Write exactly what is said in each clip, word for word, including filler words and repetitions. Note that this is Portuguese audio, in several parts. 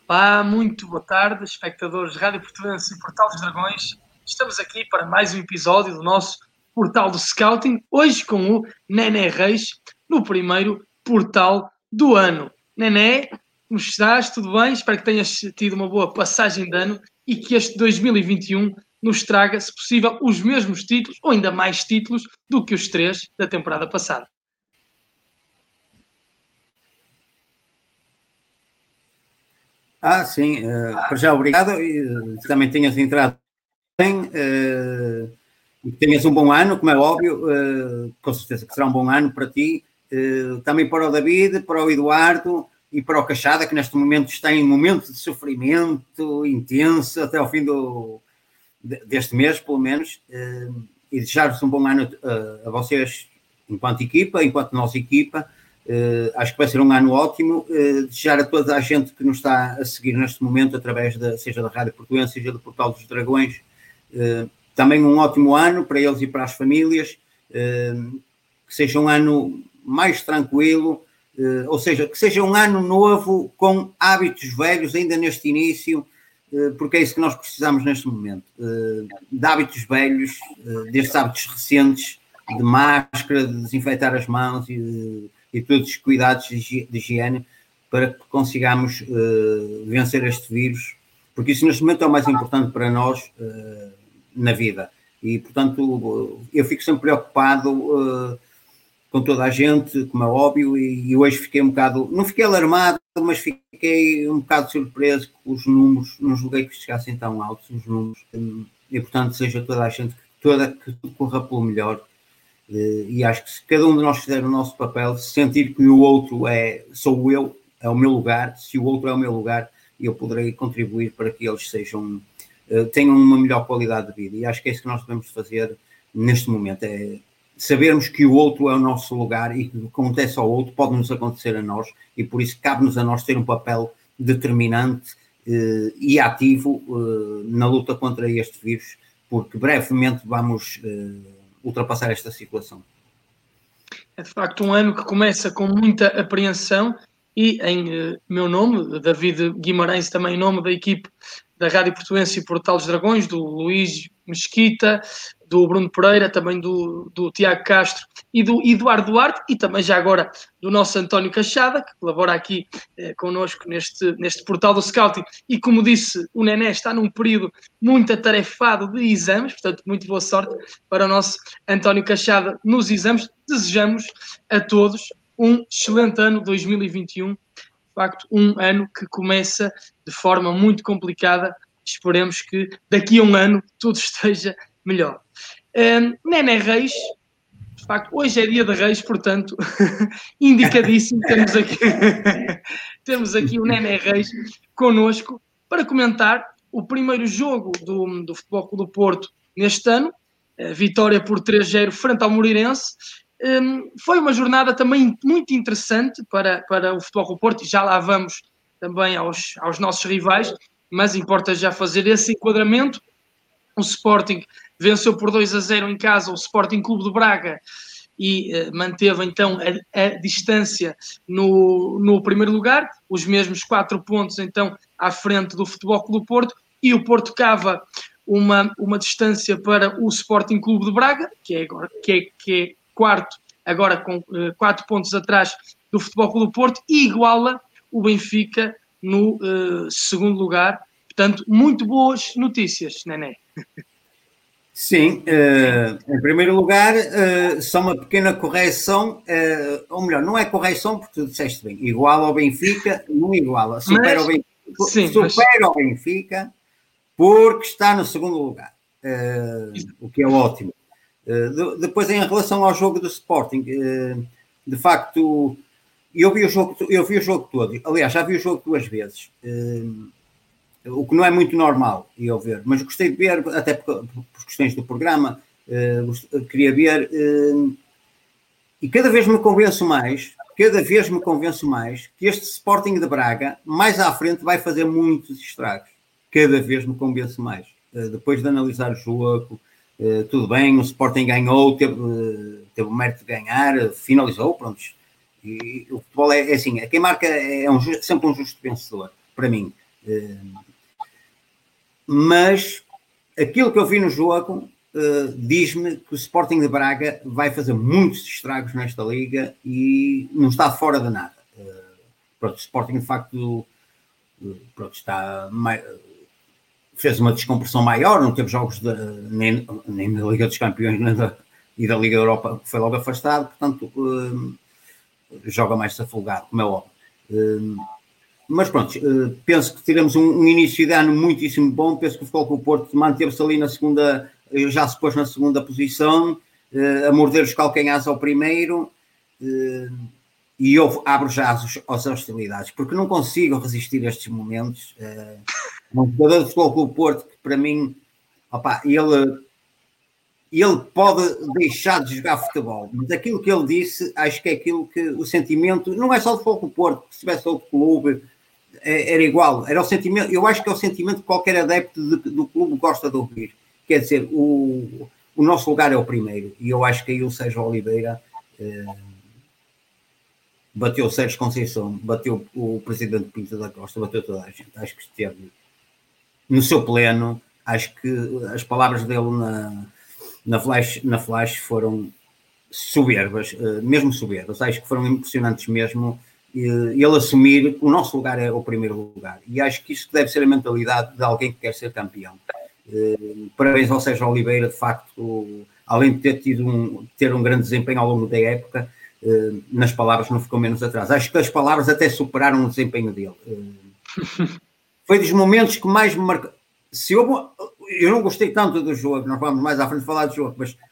Olá, muito boa tarde, espectadores de Rádio Portuense e Portal dos Dragões. Estamos aqui para mais um episódio do nosso Portal do Scouting, hoje com o Nené Reis, no primeiro Portal do ano. Nené, como estás? Tudo bem? Espero que tenhas tido uma boa passagem de ano e que este dois mil e vinte e um nos traga, se possível, os mesmos títulos, ou ainda mais títulos, do que os três da temporada passada. Ah, sim, uh, para já obrigado, e também tenhas entrado bem, uh, e que tenhas um bom ano, como é óbvio, uh, com certeza que será um bom ano para ti, uh, também para o David, para o Eduardo e para o Cachada, que neste momento está em momento de sofrimento intenso até ao fim do, deste mês, pelo menos, uh, e desejar-vos um bom ano uh, a vocês enquanto equipa, enquanto nossa equipa. Uh, acho que vai ser um ano ótimo. Uh, desejar a toda a gente que nos está a seguir neste momento, através da, seja da Rádio Portuense, seja do Portal dos Dragões, uh, também um ótimo ano para eles e para as famílias, uh, que seja um ano mais tranquilo, uh, ou seja, que seja um ano novo com hábitos velhos ainda neste início, uh, porque é isso que nós precisamos neste momento, uh, de hábitos velhos, uh, destes hábitos recentes, de máscara, de desinfetar as mãos e de e todos os cuidados de higiene para que consigamos uh, vencer este vírus, porque isso neste momento é o mais importante para nós uh, na vida. E, portanto, eu fico sempre preocupado uh, com toda a gente, como é óbvio, e, e hoje fiquei um bocado, não fiquei alarmado, mas fiquei um bocado surpreso com os números, não julguei que chegassem tão altos os números, e, portanto, seja toda a gente, toda, que tudo corra pelo melhor. Uh, e acho que se cada um de nós fizer o nosso papel, se sentir que o outro é, sou eu, é o meu lugar, se o outro é o meu lugar, eu poderei contribuir para que eles sejam, uh, tenham uma melhor qualidade de vida. E acho que é isso que nós devemos fazer neste momento, é sabermos que o outro é o nosso lugar e que o que acontece ao outro pode nos acontecer a nós, e por isso cabe-nos a nós ter um papel determinante uh, e ativo uh, na luta contra este vírus, porque brevemente vamos uh, ultrapassar esta situação. É de facto um ano que começa com muita apreensão e em eh, meu nome, David Guimarães, também em nome da equipe da Rádio Portuense e Portal dos Dragões, do Luís Mesquita, do Bruno Pereira, também do, do Tiago Castro e do Eduardo Duarte, e também já agora do nosso António Cachada, que colabora aqui eh, connosco neste, neste Portal do Scouting, e como disse, o Nené está num período muito atarefado de exames, portanto, muito boa sorte para o nosso António Cachada nos exames. Desejamos a todos um excelente ano dois mil e vinte e um, de facto um ano que começa de forma muito complicada. Esperemos que daqui a um ano tudo esteja melhor. Um, Nené Reis, de facto, hoje é dia de Reis, portanto, indicadíssimo, temos aqui, temos aqui o Nené Reis connosco para comentar o primeiro jogo do, do Futebol Clube do Porto neste ano, a vitória por três a zero frente ao Moreirense. Um, foi uma jornada também muito interessante para, para o Futebol Clube do Porto, e já lá vamos também aos, aos nossos rivais, mas importa já fazer esse enquadramento. O Sporting venceu por dois a zero em casa o Sporting Clube de Braga e uh, manteve então a, a distância no, no primeiro lugar, os mesmos quatro pontos então à frente do Futebol Clube do Porto, e o Porto cava uma, uma distância para o Sporting Clube de Braga, que é, agora, que é, que é quarto, agora com uh, quatro pontos atrás do Futebol Clube do Porto, e iguala o Benfica no uh, segundo lugar. Portanto, muito boas notícias, Nené. Sim, uh, em primeiro lugar, uh, só uma pequena correção, uh, ou melhor, não é correção porque tu disseste bem, igual ao Benfica, não iguala, supera, mas, o, Benfica, sim, supera mas... o Benfica porque está no segundo lugar, uh, o que é ótimo. Uh, de, depois, em relação ao jogo do Sporting, uh, de facto, eu vi, o jogo, eu vi o jogo todo, aliás, já vi o jogo duas vezes. Uh, o que não é muito normal, eu ver, mas gostei de ver, até por, por questões do programa, uh, queria ver, uh, e cada vez me convenço mais, cada vez me convenço mais, que este Sporting de Braga, mais à frente, vai fazer muitos estragos, cada vez me convenço mais, uh, depois de analisar o jogo, uh, tudo bem, o Sporting ganhou, teve, uh, teve o mérito de ganhar, uh, finalizou, pronto, e o futebol é, é assim, quem marca é um, sempre um justo vencedor, para mim. Mas aquilo que eu vi no jogo uh, diz-me que o Sporting de Braga vai fazer muitos estragos nesta liga e não está fora de nada. Uh, pronto, o Sporting de facto uh, pronto, está mais, fez uma descompressão maior, não teve jogos de, nem, nem da Liga dos Campeões nem da, e da Liga da Europa, que foi logo afastado, portanto uh, joga mais desafogado, como é óbvio. Uh, Mas pronto, penso que teremos um, um início de ano muitíssimo bom. Penso que o Futebol Clube do Porto manteve-se ali na segunda, já se pôs na segunda posição, a morder os calcanhares ao primeiro, e eu abro já as, as hostilidades, porque não consigo resistir a estes momentos. Um jogador do Futebol Clube do Porto, que para mim, opa, ele, ele pode deixar de jogar futebol, mas aquilo que ele disse, acho que é aquilo que o sentimento, não é só do Futebol Clube do Porto, se tivesse outro clube, era igual, era o sentimento, eu acho que é o sentimento que qualquer adepto de, do clube gosta de ouvir, quer dizer, o, o nosso lugar é o primeiro, e eu acho que aí o Sérgio Oliveira eh, bateu o Sérgio Conceição, bateu o presidente Pinto da Costa, bateu toda a gente, acho que esteve no seu pleno, acho que as palavras dele na, na, flash, na flash foram soberbas, eh, mesmo soberbas, acho que foram impressionantes mesmo, ele assumir que o nosso lugar é o primeiro lugar. E acho que isso deve ser a mentalidade de alguém que quer ser campeão. Uh, parabéns ao Sérgio Oliveira, de facto, além de ter tido um, ter um grande desempenho ao longo da época, uh, nas palavras não ficou menos atrás. Acho que as palavras até superaram o desempenho dele. Uh, foi dos momentos que mais me marcou. Se eu, eu não gostei tanto do jogo, nós vamos mais à frente falar do jogo, mas...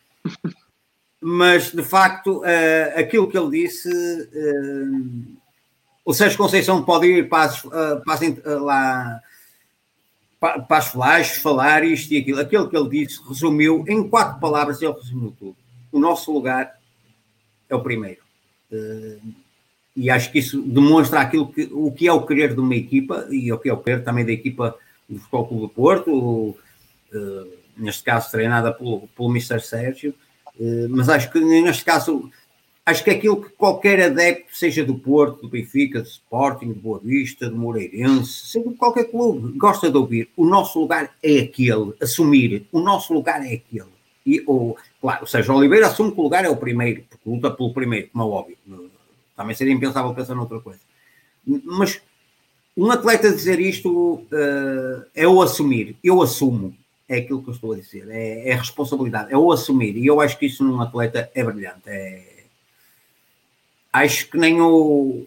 mas de facto, uh, aquilo que ele disse... Uh, o Sérgio Conceição pode ir para as, para as, lá, para as flashes, falar isto e aquilo. Aquilo que ele disse, resumiu, em quatro palavras, ele resumiu tudo. O nosso lugar é o primeiro. E acho que isso demonstra aquilo que, o que é o querer de uma equipa, e o que é o querer também da equipa do Futebol Clube do Porto, neste caso treinada pelo, pelo mister Sérgio, mas acho que neste caso... Acho que é aquilo que qualquer adepto, seja do Porto, do Benfica, do Sporting, do Boa Vista, do Moreirense, seja de qualquer clube, gosta de ouvir. O nosso lugar é aquele, assumir. O nosso lugar é aquele. E, ou, claro, o Sérgio Oliveira assume que o lugar é o primeiro, porque luta pelo primeiro, como é óbvio. Também seria impensável pensar noutra coisa. Mas um atleta dizer isto uh, é o assumir. Eu assumo. É aquilo que eu estou a dizer. É, é responsabilidade. É o assumir. E eu acho que isso num atleta é brilhante. É... Acho que nem o,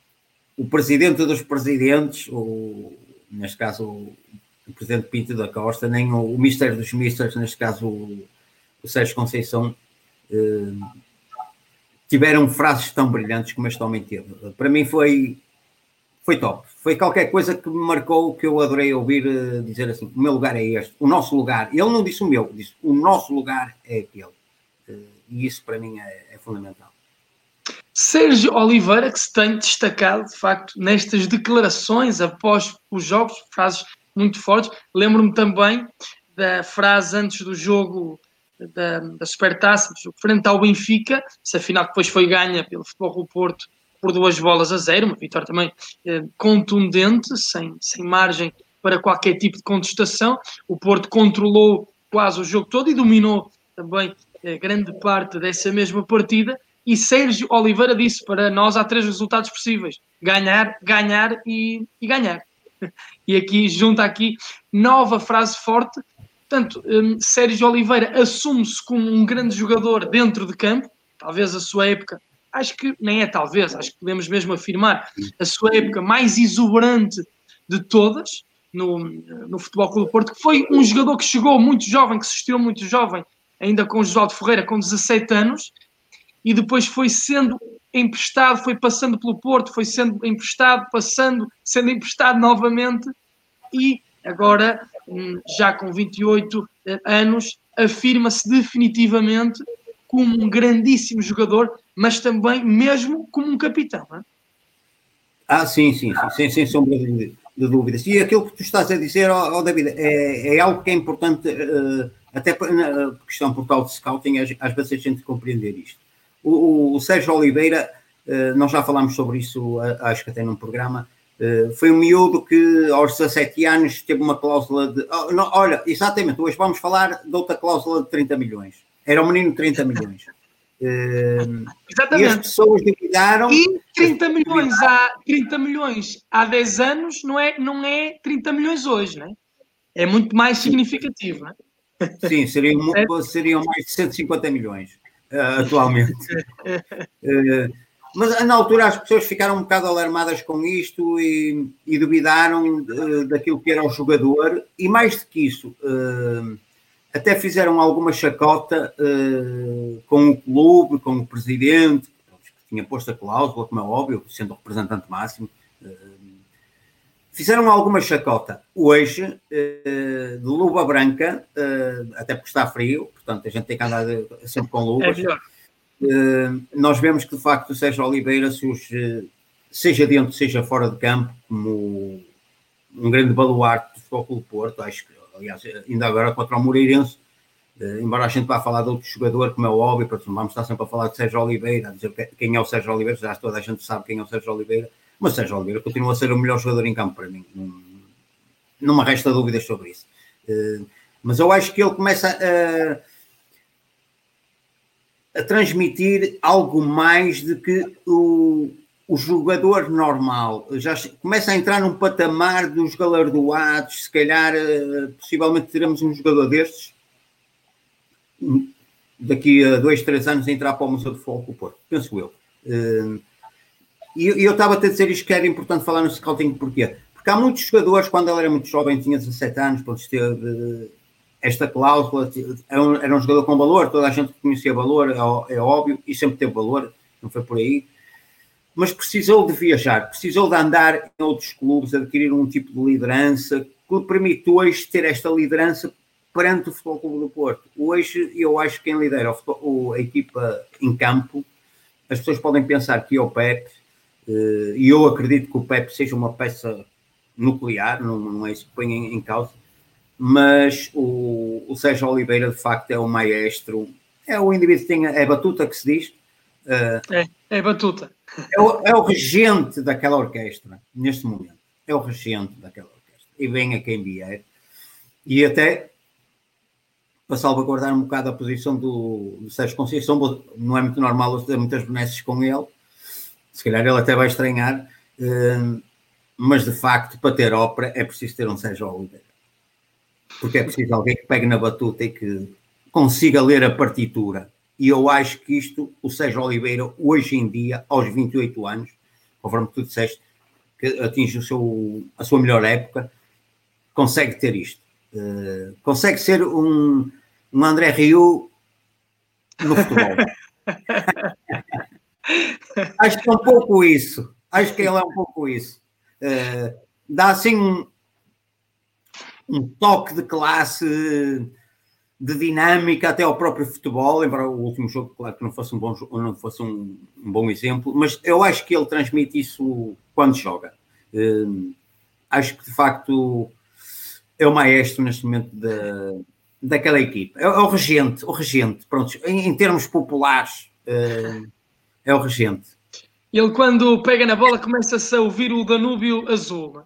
o presidente dos presidentes, ou, neste caso o, o presidente Pinto da Costa, nem o, o mister dos misters, neste caso o, o Sérgio Conceição, eh, tiveram frases tão brilhantes como este homem teve. Para mim foi, foi top. Foi qualquer coisa que me marcou, que eu adorei ouvir uh, dizer assim, o meu lugar é este, o nosso lugar. Ele não disse o meu, disse o nosso lugar é aquele. Uh, e isso para mim é, é fundamental. Sérgio Oliveira, que se tem destacado, de facto, nestas declarações após os jogos, frases muito fortes. Lembro-me também da frase antes do jogo da, da Supertaça, do jogo frente ao Benfica, essa final que depois foi ganha pelo Futebol Clube do Porto por duas bolas a zero, uma vitória também eh, contundente, sem, sem margem para qualquer tipo de contestação. O Porto controlou quase o jogo todo e dominou também eh, grande parte dessa mesma partida. E Sérgio Oliveira disse para nós há três resultados possíveis: ganhar, ganhar e, e ganhar. E aqui, junta aqui, nova frase forte. Portanto, um, Sérgio Oliveira assume-se como um grande jogador dentro de campo, talvez a sua época, acho que nem é talvez, acho que podemos mesmo afirmar, a sua época mais exuberante de todas no, no Futebol Clube do Porto, que foi um jogador que chegou muito jovem, que se estirou muito jovem, ainda com o Josualdo Ferreira, com dezassete anos, e depois foi sendo emprestado, foi passando pelo Porto, foi sendo emprestado, passando, sendo emprestado novamente, e agora, já com vinte e oito anos, afirma-se definitivamente como um grandíssimo jogador, mas também mesmo como um capitão. Não é? Ah, sim, sim, sim, sem, sem sombra de, de dúvidas. E aquilo que tu estás a dizer, oh, oh, David, é, é algo que é importante, uh, até por, na questão portal de scouting, às vezes a gente compreender isto. O, o, o Sérgio Oliveira, uh, nós já falámos sobre isso, uh, acho que até num programa, Uh, foi um miúdo que aos dezassete anos teve uma cláusula de... Oh, não, olha, exatamente, hoje vamos falar de outra cláusula de trinta milhões. Era um menino de trinta milhões. Uh, exatamente. E as pessoas duvidaram... E trinta milhões, há, trinta milhões há dez anos não é, não é trinta milhões hoje, não é? É muito mais significativo, não é? Sim, seriam, seriam mais de cento e cinquenta milhões uh, atualmente. uh, mas na altura as pessoas ficaram um bocado alarmadas com isto e, e duvidaram uh, daquilo que era o jogador, e mais do que isso, uh, até fizeram alguma chacota uh, com o clube, com o presidente, que tinha posto a cláusula, como é óbvio, sendo o representante máximo. Uh, Fizeram alguma chacota. Hoje, eh, de luva branca, eh, até porque está frio, portanto a gente tem que andar sempre com luvas. É eh, nós vemos que, de facto, o Sérgio Oliveira, se os, eh, seja dentro, seja fora de campo, como um grande baluarte do Futebol Clube do Porto, acho que, aliás, ainda agora contra o Moreirense, eh, embora a gente vá falar de outro jogador, como é óbvio, porque vamos estar sempre a falar de Sérgio Oliveira, a dizer quem é o Sérgio Oliveira, já toda a gente sabe quem é o Sérgio Oliveira. Mas Sérgio Oliveira continua a ser o melhor jogador em campo para mim. Não, não me resta dúvidas sobre isso. Uh, mas eu acho que ele começa a, a transmitir algo mais de que o, o jogador normal. Já começa a entrar num patamar dos galardoados. Se calhar, uh, possivelmente teremos um jogador destes daqui a dois, três anos a entrar para o Museu de Futebol do Porto. Penso eu. Uh, E eu estava a dizer isto que era importante falar no scouting, porquê? Porque há muitos jogadores, quando ele era muito jovem, tinha dezassete anos, pode ter esta cláusula, era um jogador com valor, toda a gente conhecia valor, é óbvio, e sempre teve valor, não foi por aí, mas precisou de viajar, precisou de andar em outros clubes, adquirir um tipo de liderança, que lhe permite hoje ter esta liderança perante o Futebol Clube do Porto. Hoje, eu acho que quem lidera o futebol, a equipa em campo, as pessoas podem pensar que é o Pepe, Uh, e eu acredito que o Pepe seja uma peça nuclear, não, não é isso que põe em, em causa, mas o, o Sérgio Oliveira de facto é o maestro, é o indivíduo que tem, é batuta que se diz, uh, é, é batuta, é o, é o regente daquela orquestra neste momento, é o regente daquela orquestra, e vem a quem vier, e até para salvaguardar um bocado a posição do, do Sérgio Conceição, não é muito normal eu ter muitas benesses com ele. Se calhar ele até vai estranhar, mas de facto, para ter ópera, é preciso ter um Sérgio Oliveira. Porque é preciso alguém que pegue na batuta e que consiga ler a partitura. E eu acho que isto, o Sérgio Oliveira, hoje em dia, aos vinte e oito anos, conforme tu disseste, que atinge o seu, a sua melhor época, consegue ter isto. Consegue ser um, um André Rieu no futebol. Acho que é um pouco isso. Acho que ele é um pouco isso. Uh, dá assim um, um toque de classe, de dinâmica até ao próprio futebol, embora o último jogo, claro que não fosse um bom, não fosse um, um bom exemplo, mas eu acho que ele transmite isso quando joga. Uh, acho que de facto é o maestro neste momento da, daquela equipe. É, é o regente, o regente, pronto, em, em termos populares, uh, é o regente. Ele, quando pega na bola, começa-se a ouvir o Danúbio azul.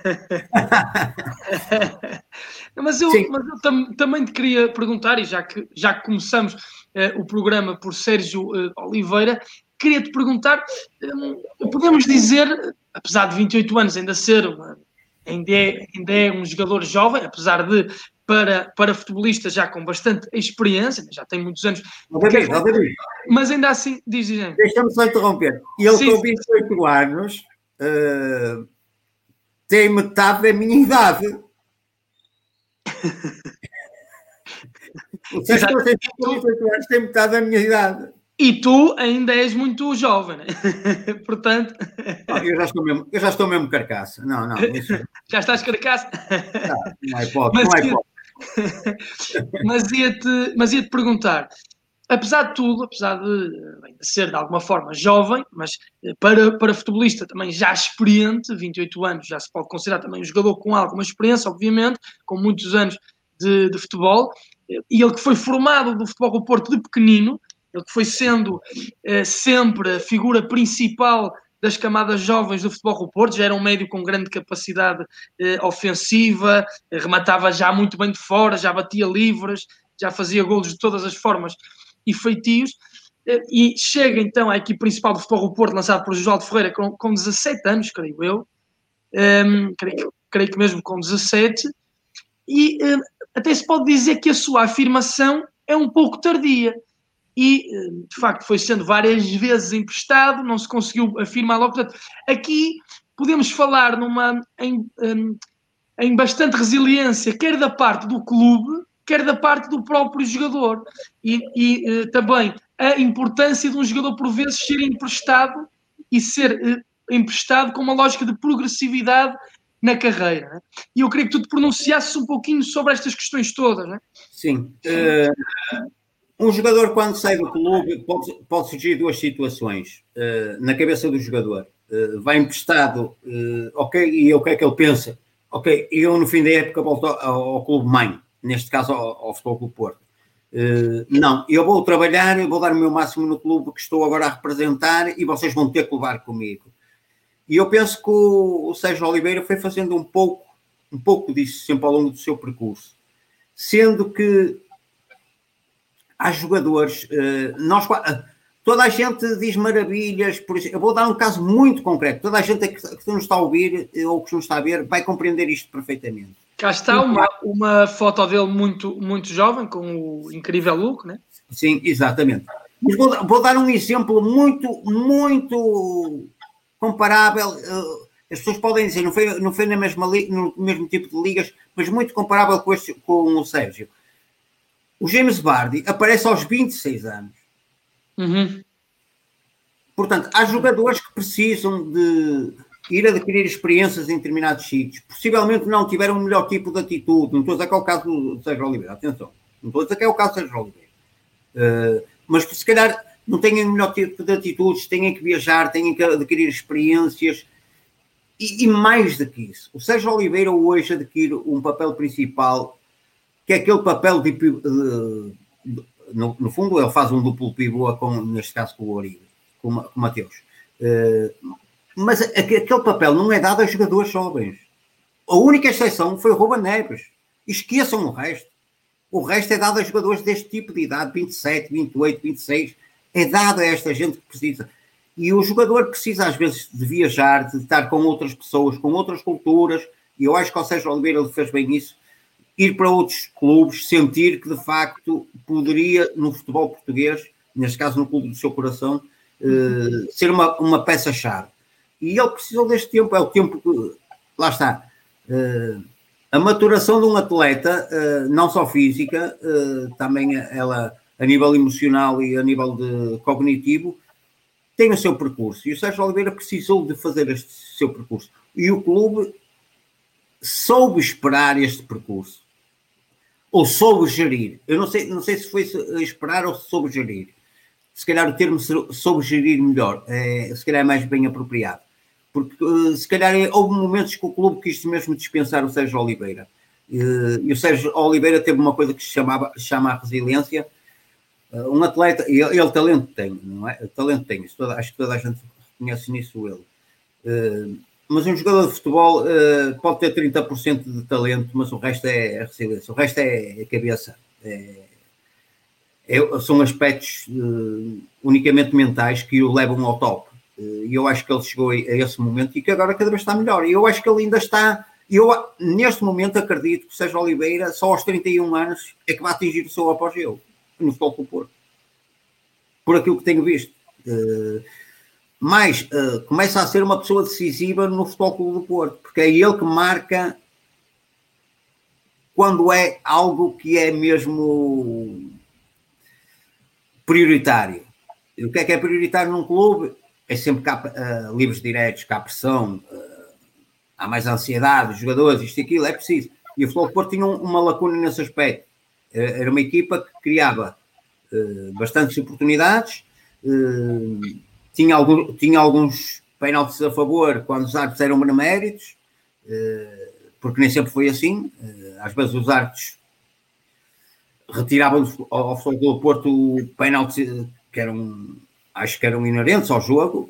mas eu, mas eu tam, também te queria perguntar, e já que, já que começamos uh, o programa por Sérgio uh, Oliveira, queria-te perguntar, um, podemos dizer, apesar de vinte e oito anos ainda ser, uma, ainda, é, ainda é um jogador jovem, apesar de, para, para futebolista já com bastante experiência, já tem muitos anos. Não, David, não, David. Mas ainda assim, diz, diz. Deixa-me só interromper. E ele com vinte e oito anos uh, tem metade da minha idade. O Sérgio com vinte e oito anos tem metade da minha idade. E tu ainda és muito jovem, né? Portanto... Não, eu, já estou mesmo, eu já estou mesmo carcaça. Não, não. Isso... Já estás carcaça? Não, não é hipótese, não é hipótese. Mas ia-te, mas ia-te perguntar, apesar de tudo, apesar de, bem, de ser de alguma forma jovem, mas para, para futebolista também já experiente, vinte e oito anos, já se pode considerar também um jogador com alguma experiência, obviamente, com muitos anos de, de futebol, e ele que foi formado do Futebol do Porto de pequenino, ele que foi sendo eh, sempre a figura principal das camadas jovens do Futebol Clube do Porto, já era um médio com grande capacidade eh, ofensiva, rematava já muito bem de fora, já batia livres, já fazia golos de todas as formas e feitios, eh, e chega então à equipe principal do Futebol Clube do Porto, lançado por Osvaldo Ferreira, com, com dezassete anos, creio eu, um, creio, creio que mesmo com dezassete, e um, até se pode dizer que a sua afirmação é um pouco tardia, e de facto foi sendo várias vezes emprestado, não se conseguiu afirmar logo. Portanto, aqui podemos falar numa, em, um, em bastante resiliência, quer da parte do clube, quer da parte do próprio jogador, e, e uh, também a importância de um jogador por vezes ser emprestado e ser uh, emprestado com uma lógica de progressividade na carreira, né? E eu queria que tu te pronunciasses um pouquinho sobre estas questões todas, né? Sim. Uh, um jogador, quando sai do clube, pode, pode surgir duas situações uh, na cabeça do jogador. Uh, vai emprestado, uh, ok, e o que é que ele pensa? Ok, eu no fim da época volto ao, ao clube mãe, neste caso ao, ao Futebol Clube Porto. Uh, não, eu vou trabalhar, eu vou dar o meu máximo no clube que estou agora a representar e vocês vão ter que levar comigo. E eu penso que o, o Sérgio Oliveira foi fazendo um pouco, um pouco disso sempre ao longo do seu percurso. Sendo que há jogadores, uh, nós, toda a gente diz maravilhas, por isso, eu vou dar um caso muito concreto, toda a gente que, que nos está a ouvir ou que nos está a ver vai compreender isto perfeitamente. Cá está uma, uma foto dele muito, muito jovem, com o incrível look, né? Sim, exatamente. Mas vou, vou dar um exemplo muito, muito comparável, uh, as pessoas podem dizer, não foi, não foi na mesma li, no mesmo tipo de ligas, mas muito comparável com, este, com o Sérgio. O James Vardy aparece aos vinte e seis anos. Uhum. Portanto, há jogadores que precisam de ir adquirir experiências em determinados sítios. Possivelmente não tiveram o melhor tipo de atitude. Não estou a dizer que é o caso do Sérgio Oliveira. Atenção. Não estou a dizer que é o caso do Sérgio Oliveira. Uh, mas se calhar não têm o melhor tipo de atitudes, têm que viajar, têm que adquirir experiências. E, e mais do que isso, o Sérgio Oliveira hoje adquire um papel principal, que é aquele papel de, uh, no, no fundo ele faz um duplo pivô, com, neste caso com o Oribe, com o Mateus. Uh, mas aquele papel não é dado a jogadores jovens. A única exceção foi o Ruben Neves. Esqueçam o resto. O resto é dado a jogadores deste tipo de idade, vinte e sete, vinte e oito, vinte e seis. É dado a esta gente que precisa. E o jogador precisa, às vezes, de viajar, de estar com outras pessoas, com outras culturas. E eu acho que o Sérgio Oliveira fez bem isso. Ir para outros clubes, sentir que, de facto, poderia, no futebol português, neste caso no clube do seu coração, uh, ser uma, uma peça-chave. E ele precisou deste tempo. É o tempo que... Lá está. Uh, a maturação de um atleta, uh, não só física, uh, também ela, a nível emocional e a nível de cognitivo, tem o seu percurso. E o Sérgio Oliveira precisou de fazer este seu percurso. E o clube soube esperar este percurso. Ou soube gerir. Eu não sei, não sei se foi esperar ou se soube gerir. Se calhar o termo soube gerir melhor. É, se calhar é mais bem apropriado. Porque se calhar houve momentos que o clube quis mesmo dispensar o Sérgio Oliveira. E o Sérgio Oliveira teve uma coisa que se chamava, chama a resiliência. Um atleta, ele, ele talento tem, não é? Talento tem, isso toda, acho que toda a gente conhece nisso ele. Uh, mas um jogador de futebol uh, pode ter trinta por cento de talento, mas o resto é a resiliência, o resto é a cabeça. É, é, são aspectos uh, unicamente mentais que o levam ao top. Uh, e eu acho que ele chegou a, a esse momento e que agora cada vez está melhor. E eu acho que ele ainda está... Eu, neste momento, acredito que o Sérgio Oliveira, só aos trinta e um anos, é que vai atingir o seu apogeu no Futebol Clube do Porto. Por aquilo que tenho visto. Uh, mas uh, começa a ser uma pessoa decisiva no Futebol Clube do Porto, porque é ele que marca quando é algo que é mesmo prioritário. E o que é que é prioritário num clube? É sempre que há uh, livros diretos, que há pressão, uh, há mais ansiedade, os jogadores, isto e aquilo, é preciso. E o Futebol do Porto tinha um, uma lacuna nesse aspecto. Era uma equipa que criava uh, bastantes oportunidades, uh, tinha, algum, tinha alguns penaltis a favor quando os árbitros eram beneméritos, uh, porque nem sempre foi assim. Uh, às vezes os árbitros retiravam ao, ao Futebol do Porto penaltis que eram, acho que eram inerentes ao jogo,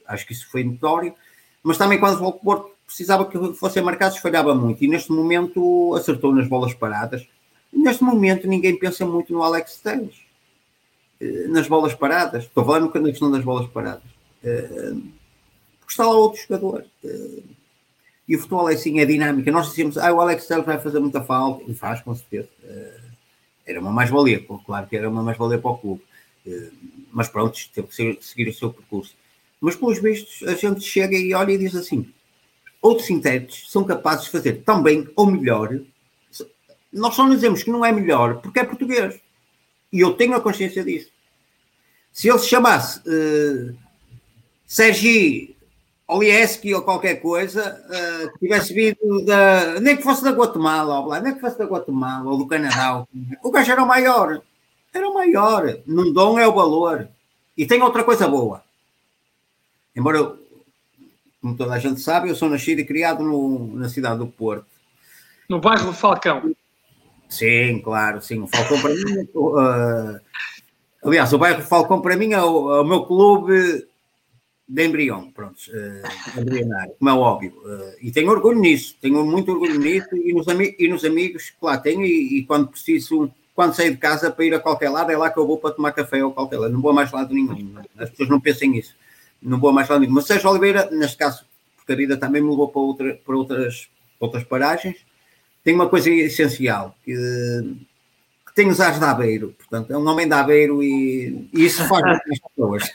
acho que isso foi notório, mas também quando o Porto precisava que fossem marcados, falhava muito, e neste momento acertou nas bolas paradas. Neste momento ninguém pensa muito no Alex Telles, nas bolas paradas, estou falando na questão das bolas paradas, porque está lá outro jogador, e o futebol é assim, é dinâmica. Nós dizíamos, ah, o Alex Telles vai fazer muita falta, e faz, com certeza. Era uma mais-valia, claro que era uma mais-valia para o clube, mas pronto, teve que seguir o seu percurso. Mas pelos vistos, a gente chega e olha e diz assim, outros intérpretes são capazes de fazer tão bem ou melhor. Nós só não dizemos que não é melhor porque é português, e eu tenho a consciência disso. Se ele se chamasse uh, Sergi Olieski ou qualquer coisa, uh, que tivesse vindo da, nem que fosse da Guatemala, ou lá, nem que fosse da Guatemala ou do Canadá, o gajo era o maior, era o maior. Num dom é o valor. E tem outra coisa boa. Embora, eu, como toda a gente sabe, eu sou nascido e criado no, na cidade do Porto. No bairro do Falcão. Sim, claro, sim. O Falcão para mim... Uh, aliás, o bairro do Falcão para mim é o, é o meu clube de embrião, pronto, uh, embrionário, como é óbvio. Uh, e tenho orgulho nisso, tenho muito orgulho nisso e nos, ami- e nos amigos que lá tenho e, e quando preciso, quando saio de casa para ir a qualquer lado, é lá que eu vou para tomar café ou qualquer lado. Não vou a mais lado nenhum. As pessoas não pensem nisso. Não vou a mais lado nenhum. Mas Sérgio Oliveira, neste caso, porque a vida também me levou para, outra, para outras, outras paragens, tem uma coisa essencial, que, que tem os ares de Aveiro, portanto, é um homem de Aveiro e, e isso faz muito as pessoas.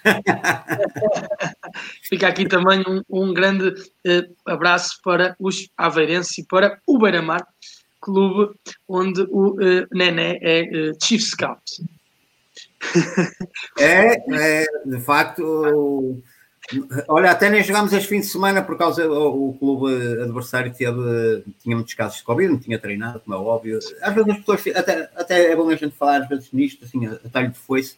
Fica aqui também um, um grande eh, abraço para os aveirenses e para o Beira-Mar, clube onde o eh, Nené é eh, Chief Scout. É, é, de facto... Olha, até nem jogámos este fim de semana por causa do clube adversário teve, tinha muitos casos de Covid, não tinha treinado, como é óbvio. Às vezes as pessoas, até, até é bom a gente falar às vezes nisto, assim, a, a talho de foice,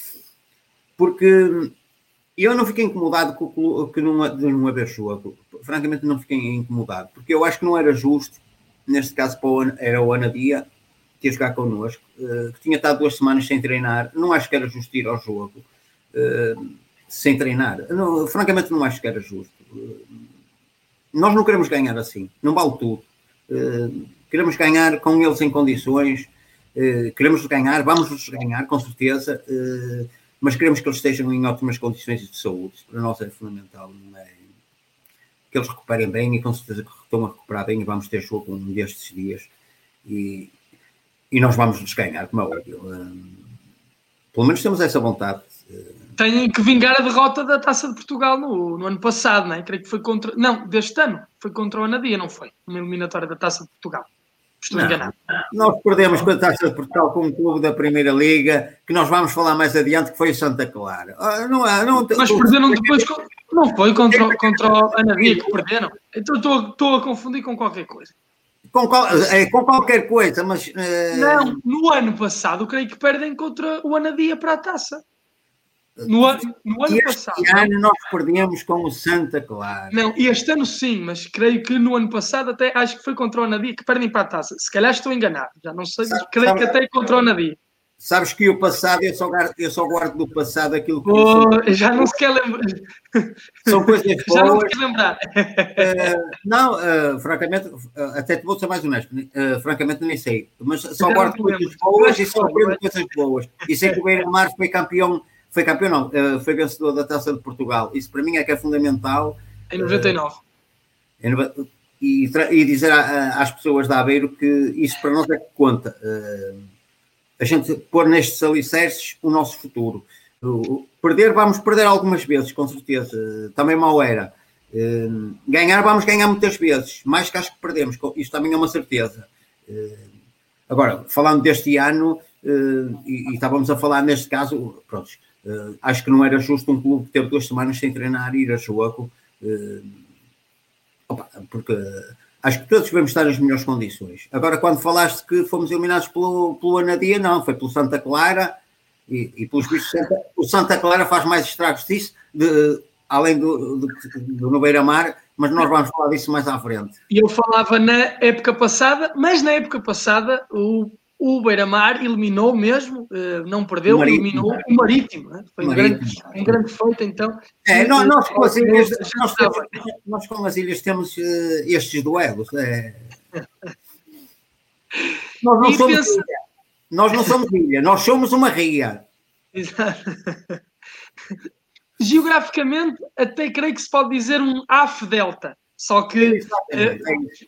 porque eu não fiquei incomodado com o clube, que não, de não haver jogo. Francamente não fiquei incomodado, porque eu acho que não era justo, neste caso para o, era o Anadia, que ia jogar connosco, que tinha estado duas semanas sem treinar, não acho que era justo ir ao jogo. Sem treinar. Não, francamente não acho que era justo. Nós não queremos ganhar assim. Não vale tudo. Uh, queremos ganhar com eles em condições. Uh, queremos ganhar. Vamos ganhar, com certeza. Uh, mas queremos que eles estejam em ótimas condições de saúde. Para nós é fundamental. Não é? Que eles recuperem bem e com certeza que estão a recuperar bem e vamos ter jogo um destes dias. E, e nós vamos nos ganhar, como é óbvio. Uh, pelo menos temos essa vontade. Uh, Tem que vingar a derrota da Taça de Portugal no, no ano passado, não é? Creio que foi contra... Não, deste ano. Foi contra o Anadia, não foi? Uma eliminatória da Taça de Portugal. Estou não, enganado. Nós perdemos com a Taça de Portugal com um clube da Primeira Liga, que nós vamos falar mais adiante, que foi o Santa Clara. Ah, não há, não, Mas perderam depois... Com... Não foi contra, contra o Anadia que perderam? Então estou, estou a confundir com qualquer coisa. Com, qual, é, com qualquer coisa, mas... Uh... Não, no ano passado, creio que perdem contra o Anadia para a Taça. No, an- no ano este passado. ano nós perdemos com o Santa Clara. Não, este ano sim, mas creio que no ano passado até acho que foi contra o Anadia que perdem para a Taça. Se calhar estou enganado, já não sei, mas creio sabe, que até contra o Anadia. Sabes que o passado, eu só guardo, eu só guardo do passado aquilo que... Oh, já não se quer lembrar. São coisas boas. Já não se quer lembrar. Uh, não, uh, francamente, uh, até te vou ser mais honesto, uh, francamente nem sei, mas só guardo coisas boas e só aprendo coisas boas. E sei que o Beira-Mar foi campeão... Foi campeão, não, foi vencedor da Taça de Portugal. Isso para mim é que é fundamental. Em noventa e nove. Uh, e, e dizer a, às pessoas da Aveiro que isso para nós é que conta. Uh, a gente pôr nestes alicerces o nosso futuro. Uh, perder, vamos perder algumas vezes, com certeza. Uh, também mal era. Uh, ganhar, vamos ganhar muitas vezes. Mais que acho que perdemos. Isto também é uma certeza. Uh, agora, falando deste ano, uh, e, e estávamos a falar neste caso, pronto, Uh, acho que não era justo um clube que teve duas semanas sem treinar e ir a jogo, uh, opa, porque uh, acho que todos devemos estar nas melhores condições. Agora, quando falaste que fomos eliminados pelo, pelo Anadia, não, foi pelo Santa Clara e, e pelos bichos, Santa, o Santa Clara faz mais estragos disso, de, além do, do, do no Beira-Mar, mas nós vamos falar disso mais à frente. E eu falava na época passada, mas na época passada o o Beira-Mar eliminou mesmo, não perdeu, eliminou o Marítimo. Né? Foi um grande, um grande feito, então. É, nós, nós, com as ilhas, nós, temos, nós com as ilhas temos uh, estes duelos. É. Nós, não somos pensa... ilha. nós não somos ilha, nós somos uma ria. Exato. Geograficamente, até creio que se pode dizer um A F Delta. Só que, é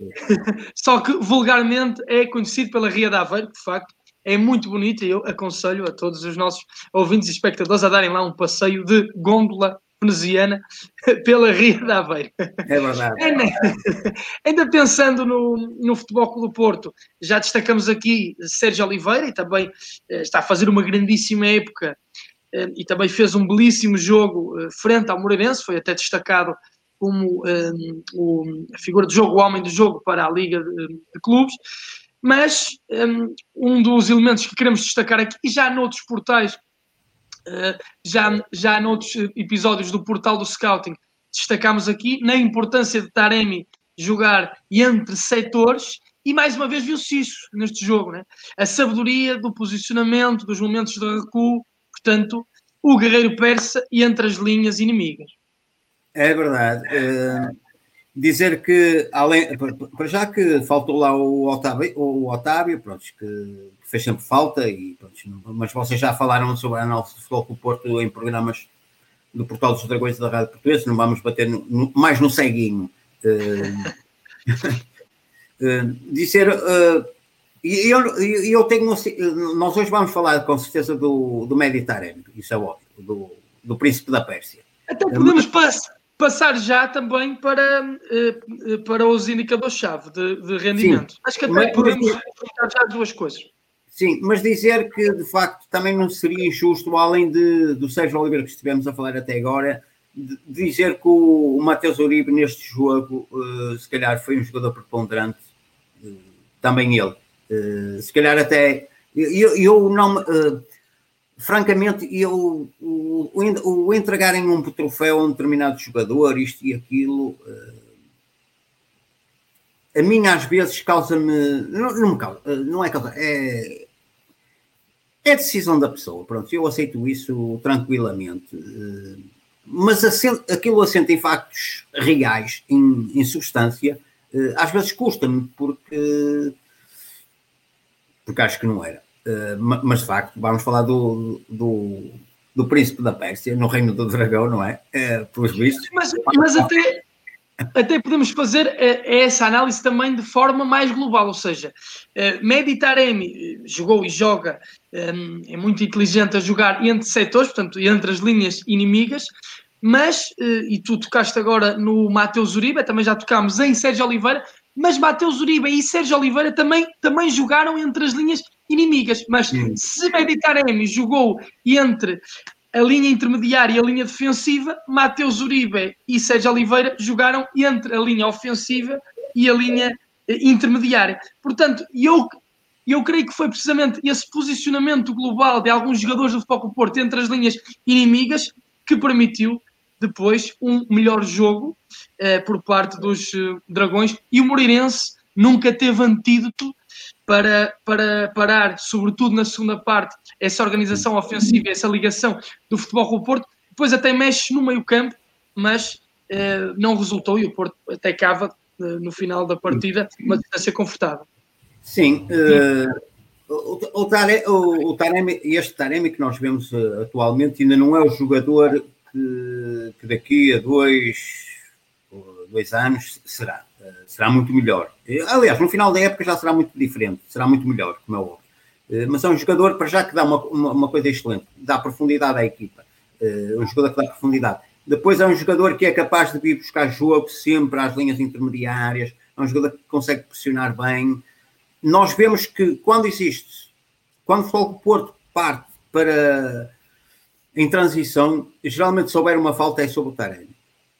só que vulgarmente é conhecido pela Ria de Aveiro, que de facto é muito bonita e eu aconselho a todos os nossos ouvintes e espectadores a darem lá um passeio de gôndola veneziana pela Ria de Aveiro. É verdade. Ainda, ainda pensando no, no Futebol Clube do Porto, já destacamos aqui Sérgio Oliveira e também está a fazer uma grandíssima época e também fez um belíssimo jogo frente ao Moreirense, foi até destacado como um, um, a figura de jogo, o homem do jogo para a Liga de, de Clubes, mas um, um dos elementos que queremos destacar aqui, e já noutros portais, uh, já, já noutros episódios do portal do Scouting, destacamos aqui na importância de Taremi jogar entre setores, e mais uma vez viu-se isso neste jogo, né? A sabedoria do posicionamento, dos momentos de recuo, portanto, o guerreiro persa e entre as linhas inimigas. É verdade. Uh, dizer que, além, para já que faltou lá o Otávio, o Otávio pronto, que, que fez sempre falta, e, pronto, mas vocês já falaram sobre a análise do Futebol Clube do Porto em programas do Portal dos Dragões da Rádio Portuguesa, não vamos bater no, no, mais no ceguinho. Uh, uh, dizer, uh, e eu, eu tenho, nós hoje vamos falar com certeza do, do Mehdi Taremi, isso é óbvio, do, do Príncipe da Pérsia. Então podemos passar. Passar já também para, para os indicadores-chave de, de rendimento. Sim, acho que até mas, podemos juntar já as duas coisas. Sim, mas dizer que, de facto, também não seria injusto, além de, do Sérgio Oliveira que estivemos a falar até agora, de, de dizer que o, o Matheus Uribe neste jogo, uh, se calhar foi um jogador preponderante, uh, também ele. Uh, se calhar até... Eu, eu não... Uh, francamente, eu, o, o, o entregarem um troféu a um determinado jogador, isto e aquilo, uh, a mim às vezes causa-me, não, não me causa, não é causa, é, é decisão da pessoa, pronto, eu aceito isso tranquilamente, uh, mas assento, aquilo assenta em factos reais, em, em substância, uh, às vezes custa-me, porque, porque acho que não era. Uh, mas de facto, vamos falar do, do, do Príncipe da Pérsia, no Reino do Dragão, não é? Uh, pelos vistos. Mas, mas até, até podemos fazer uh, essa análise também de forma mais global, ou seja, uh, Mehdi Taremi jogou e joga, um, é muito inteligente a jogar entre setores, portanto, entre as linhas inimigas, mas, uh, e tu tocaste agora no Matheus Uribe, também já tocámos em Sérgio Oliveira, mas Matheus Uribe e Sérgio Oliveira também, também jogaram entre as linhas inimigas, mas hum. se Mehdi Taremi jogou entre a linha intermediária e a linha defensiva, Matheus Uribe e Sérgio Oliveira jogaram entre a linha ofensiva e a linha intermediária. Portanto, eu, eu creio que foi precisamente esse posicionamento global de alguns jogadores do Futebol Clube do Porto entre as linhas inimigas que permitiu depois um melhor jogo eh, por parte dos eh, Dragões, e o Moreirense nunca teve antídoto para, para parar, sobretudo na segunda parte, essa organização ofensiva, essa ligação do Futebol Clube do Porto. Depois até mexe no meio campo, mas eh, não resultou, e o Porto até cava eh, no final da partida uma distância confortável. Sim, uh, o, o, Taremi, o, o Taremi, este Taremi que nós vemos uh, atualmente ainda não é o jogador que, que daqui a dois, dois anos será. Uh, será muito melhor. Uh, aliás, no final da época já será muito diferente, será muito melhor, como é óbvio. Uh, mas é um jogador, para já, que dá uma, uma, uma coisa excelente, dá profundidade à equipa. Uh, um jogador que dá profundidade. Depois é um jogador que é capaz de vir buscar jogo sempre às linhas intermediárias, é um jogador que consegue pressionar bem. Nós vemos que quando existe, quando o Futebol do Porto parte para em transição, geralmente se houver uma falta é sobre o Taremi.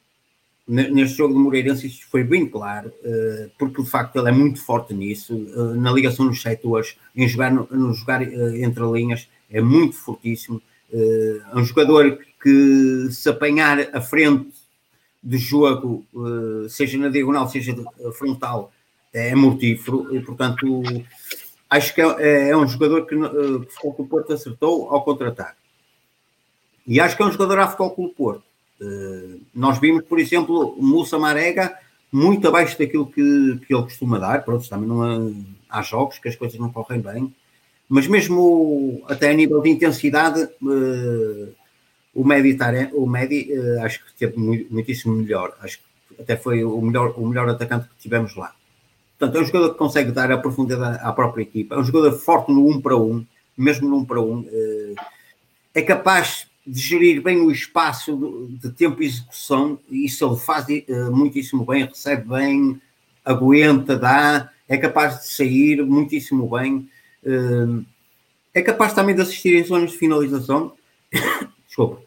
Neste jogo do Moreirense isso foi bem claro, porque de facto ele é muito forte nisso, na ligação nos setores, em jogar, no jogar entre linhas, é muito fortíssimo. É um jogador que se apanhar à frente do jogo, seja na diagonal, seja frontal, é mortífero, e portanto acho que é, é um jogador que, uh, que o Porto acertou ao contratar. E acho que é um jogador a Futebol Clube Porto. Uh, nós vimos, por exemplo, o Moussa Marega muito abaixo daquilo que, que ele costuma dar. Pronto, também não há, há jogos que as coisas não correm bem. Mas mesmo até a nível de intensidade, uh, o Medi, o Medi uh, acho que teve muitíssimo melhor. Acho que até foi o melhor, o melhor atacante que tivemos lá. Portanto, é um jogador que consegue dar a profundidade à própria equipa. É um jogador forte no um para um, mesmo no um para um. Uh, é capaz de gerir bem o espaço de tempo e execução, e isso ele faz uh, muitíssimo bem, recebe bem, aguenta, dá, é capaz de sair muitíssimo bem, uh, é capaz também de assistir em zonas de finalização. Desculpa.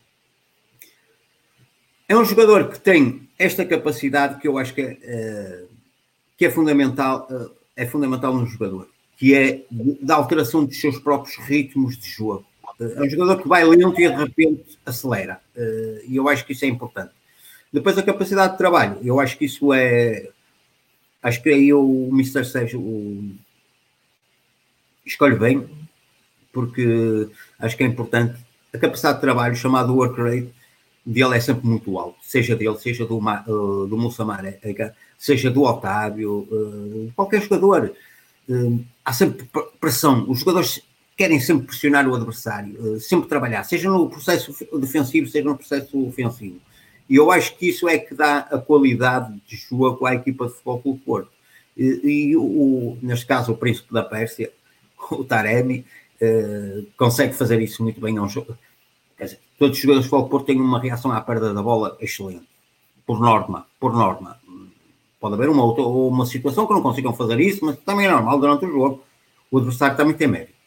É um jogador que tem esta capacidade que eu acho que é, uh, que é fundamental, uh, é fundamental num jogador, que é da alteração dos seus próprios ritmos de jogo. É um jogador que vai lento e de repente acelera. E eu acho que isso é importante. Depois a capacidade de trabalho. Eu acho que isso é... Acho que aí o mister Sérgio o... escolhe bem, porque acho que é importante. A capacidade de trabalho, chamado work rate, dele é sempre muito alto. Seja dele, seja do, uh, do Moussa Marega, seja do Otávio, uh, qualquer jogador. Uh, há sempre pressão. Os jogadores querem sempre pressionar o adversário, sempre trabalhar, seja no processo defensivo, seja no processo ofensivo. E eu acho que isso é que dá a qualidade de jogo à equipa de Futebol Clube Porto. E, e o, neste caso, o Príncipe da Pérsia, o Taremi, eh, consegue fazer isso muito bem. Não, quer dizer, todos os jogadores de Futebol Porto têm uma reação à perda da bola excelente, por norma, por norma. Pode haver uma, outra, uma situação que não consigam fazer isso, mas também é normal durante o jogo. O adversário também tem mérito.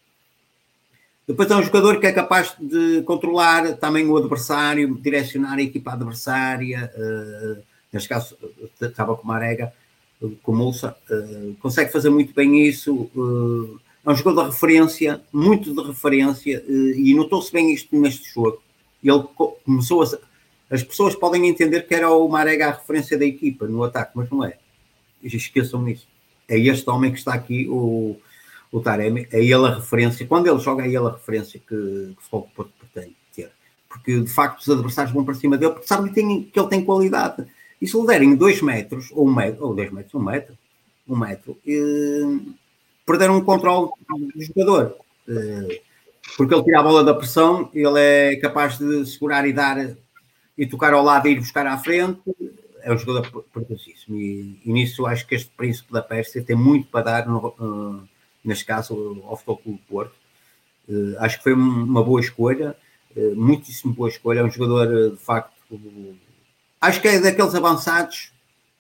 Depois é um jogador que é capaz de controlar também o adversário, direcionar a equipa adversária, uh, neste caso estava com o Marega, com o Moussa, uh, consegue fazer muito bem isso, uh, é um jogador de referência, muito de referência, uh, e notou-se bem isto neste jogo. Ele começou a... As pessoas podem entender que era o Marega a referência da equipa no ataque, mas não é. Esqueçam isso. É este homem que está aqui, o... o Taremi, é ele a referência, quando ele joga é ele a referência que, que o Futebol Porto pretende ter, porque de facto os adversários vão para cima dele, porque sabem que, tem, que ele tem qualidade, e se lhe derem dois metros, ou um metro, ou dois metros, um metro, um metro, eh, perderam o controle do jogador, eh, porque ele tira a bola da pressão, ele é capaz de segurar e dar, e tocar ao lado e ir buscar à frente, é um jogador perigosíssimo, e, e nisso acho que este Príncipe da Pérsia tem muito para dar no... Uh, neste caso, ao Futebol Clube Porto. Uh, acho que foi uma boa escolha, uh, muitíssimo boa escolha. É um jogador, uh, de facto, uh, acho que é daqueles avançados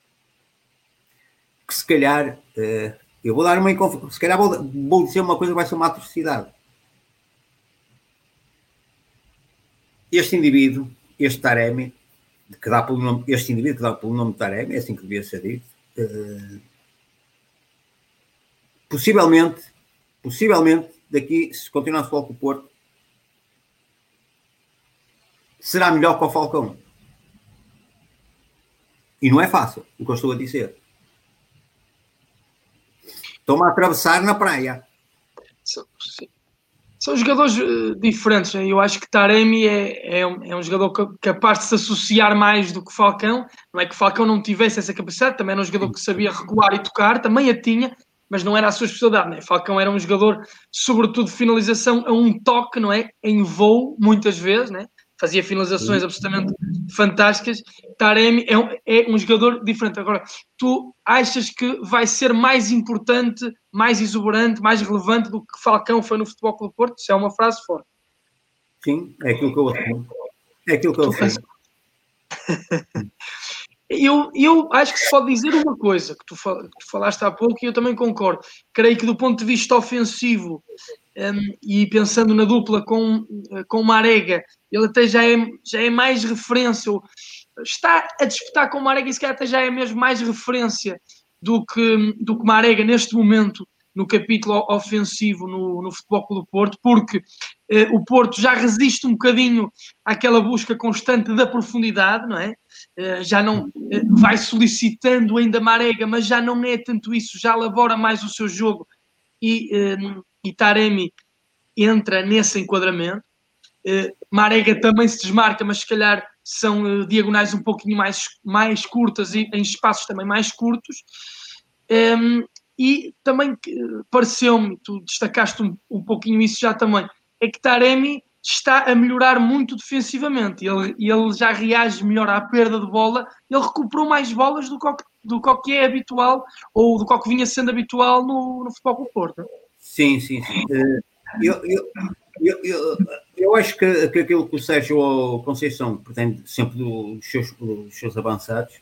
que, se calhar, uh, eu vou dar uma inconf... se calhar vou, vou dizer uma coisa que vai ser uma atrocidade. Este indivíduo, este Taremi, que dá pelo nome, este indivíduo que dá pelo nome de Taremi, é assim que devia ser dito, uh, Possivelmente, possivelmente, daqui, se continuar a Futebol Clube Porto, será melhor que o Falcão. E não é fácil, o que eu estou a dizer. Estão-me a atravessar na praia. São, são jogadores uh, diferentes. Né? Eu acho que Taremi é, é, um, é um jogador capaz de se associar mais do que Falcão. Não é que Falcão não tivesse essa capacidade, também era um jogador que sabia recuar e tocar, também a tinha, mas não era a sua especialidade, né? Falcão era um jogador, sobretudo de finalização a um toque, não é? Em voo, muitas vezes, né? Fazia finalizações absolutamente fantásticas. Taremi é um, é um jogador diferente. Agora, tu achas que vai ser mais importante, mais exuberante, mais relevante do que Falcão foi no Futebol Clube Porto? Isso é uma frase forte. Sim, é aquilo que eu assumo. É aquilo que eu assumo. Eu, eu acho que se pode dizer uma coisa que tu, fal, que tu falaste há pouco e eu também concordo. Creio que do ponto de vista ofensivo um, e pensando na dupla com, com Marega, ele até já é, já é mais referência, está a disputar com Marega e se calhar até já é mesmo mais referência do que, do que Marega neste momento no capítulo ofensivo no, no Futebol Clube do Porto, porque eh, o Porto já resiste um bocadinho àquela busca constante da profundidade, não é? Eh, já não eh, vai solicitando ainda Marega, mas já não é tanto isso, já elabora mais o seu jogo e, um, e Taremi entra nesse enquadramento. Uh, Marega também se desmarca, mas se calhar são uh, diagonais um pouquinho mais, mais curtas e em espaços também mais curtos. Um, e também uh, pareceu-me, tu destacaste um, um pouquinho isso já também, é que Taremi está a melhorar muito defensivamente. Ele, ele já reage melhor à perda de bola. Ele recuperou mais bolas do que, do que é habitual, ou do que vinha sendo habitual no, no Futebol do Porto. Sim, sim, sim. Uh, eu, eu, eu, eu, eu acho que, que aquilo que o Sérgio Conceição pretende sempre dos seus, dos seus avançados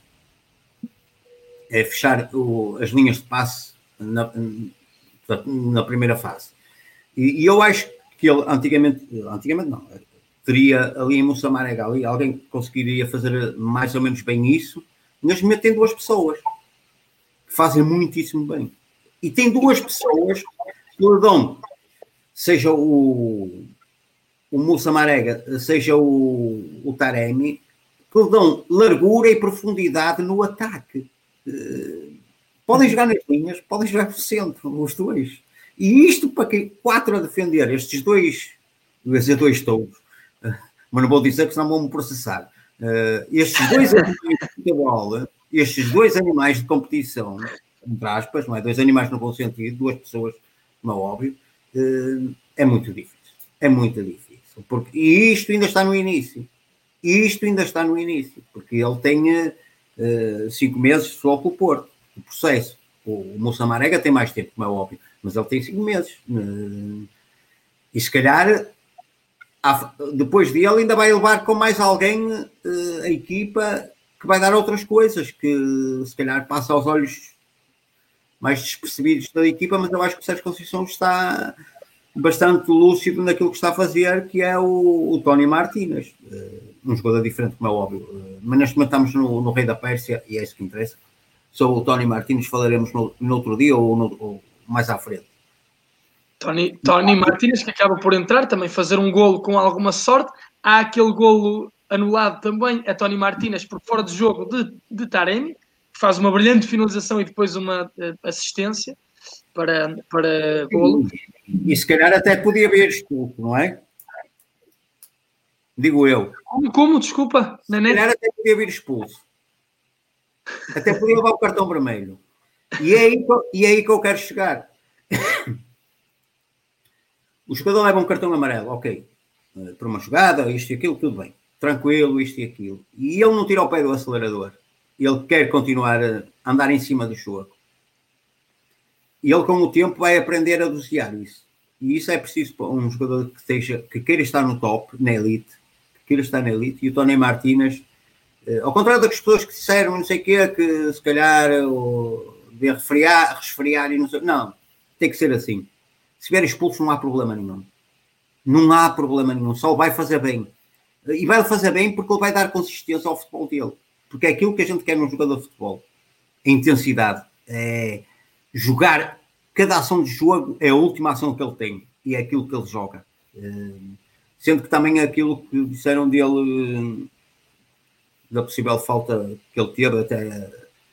é fechar o, as linhas de passe na, na primeira fase. E, e eu acho que ele antigamente, antigamente não, teria ali em Moussa Marega, ali alguém que conseguiria fazer mais ou menos bem isso, mas tem duas pessoas que fazem muitíssimo bem. E tem duas pessoas que lhe dão, seja o, o Moussa Marega, seja o, o Taremi, que lhe dão largura e profundidade no ataque. Uh, podem jogar nas linhas, podem jogar no centro, os dois. E isto para que quatro a defender, estes dois, eu ia dizer dois touros, mas não vou dizer que senão vão-me processar. Uh, estes dois animais de futebol, estes dois animais de competição, entre aspas, não é? Dois animais no bom sentido, duas pessoas, não é óbvio, uh, é muito difícil. É muito difícil. Porque, e isto ainda está no início. Isto ainda está no início, porque ele tem uh, cinco meses só com o Porto, o processo. O, o Moussa Marega tem mais tempo, como é óbvio, mas ele tem cinco meses. Uh, e se calhar, há, depois dele, ainda vai levar com mais alguém uh, a equipa que vai dar outras coisas, que se calhar passa aos olhos mais despercebidos da equipa, mas eu acho que o Sérgio Conceição está bastante lúcido naquilo que está a fazer, que é o, o Tony Martínez. Uh, um jogador diferente, como é óbvio. Uh, mas neste momento estamos no, no Rei da Pérsia e é isso que interessa. Sobre o Tony Martínez falaremos no, no outro dia ou, no, ou mais à frente. Tony, Tony Martínez, que acaba por entrar, também fazer um golo com alguma sorte. Há aquele golo anulado também a Tony Martínez por fora de jogo de, de Taremi, que faz uma brilhante finalização e depois uma uh, assistência para, para golo. E, e se calhar até podia haver expulso, não é? Digo eu. Como? Como? Desculpa, se calhar até podia haver expulso. Até podia levar o cartão vermelho. E é aí, e é aí que eu quero chegar. O jogador leva um cartão amarelo, ok. Por uma jogada, isto e aquilo, tudo bem. Tranquilo, isto e aquilo. E ele não tira o pé do acelerador. Ele quer continuar a andar em cima do jogo. E ele, com o tempo, vai aprender a dosear isso. E isso é preciso para um jogador que, esteja, que queira estar no top, na elite, que queira estar na elite. E o Tony Martínez, eh, ao contrário das pessoas que disseram, não sei o quê, que se calhar oh, de resfriar, resfriar e não sei. Não, tem que ser assim. Se vier expulso, não há problema nenhum. Não há problema nenhum. Só vai fazer bem. E vai fazer bem porque ele vai dar consistência ao futebol dele. Porque é aquilo que a gente quer num jogador de futebol. A intensidade. É jogar. Cada ação de jogo é a última ação que ele tem. E é aquilo que ele joga. Sendo que também é aquilo que disseram dele, da possível falta que ele teve, até.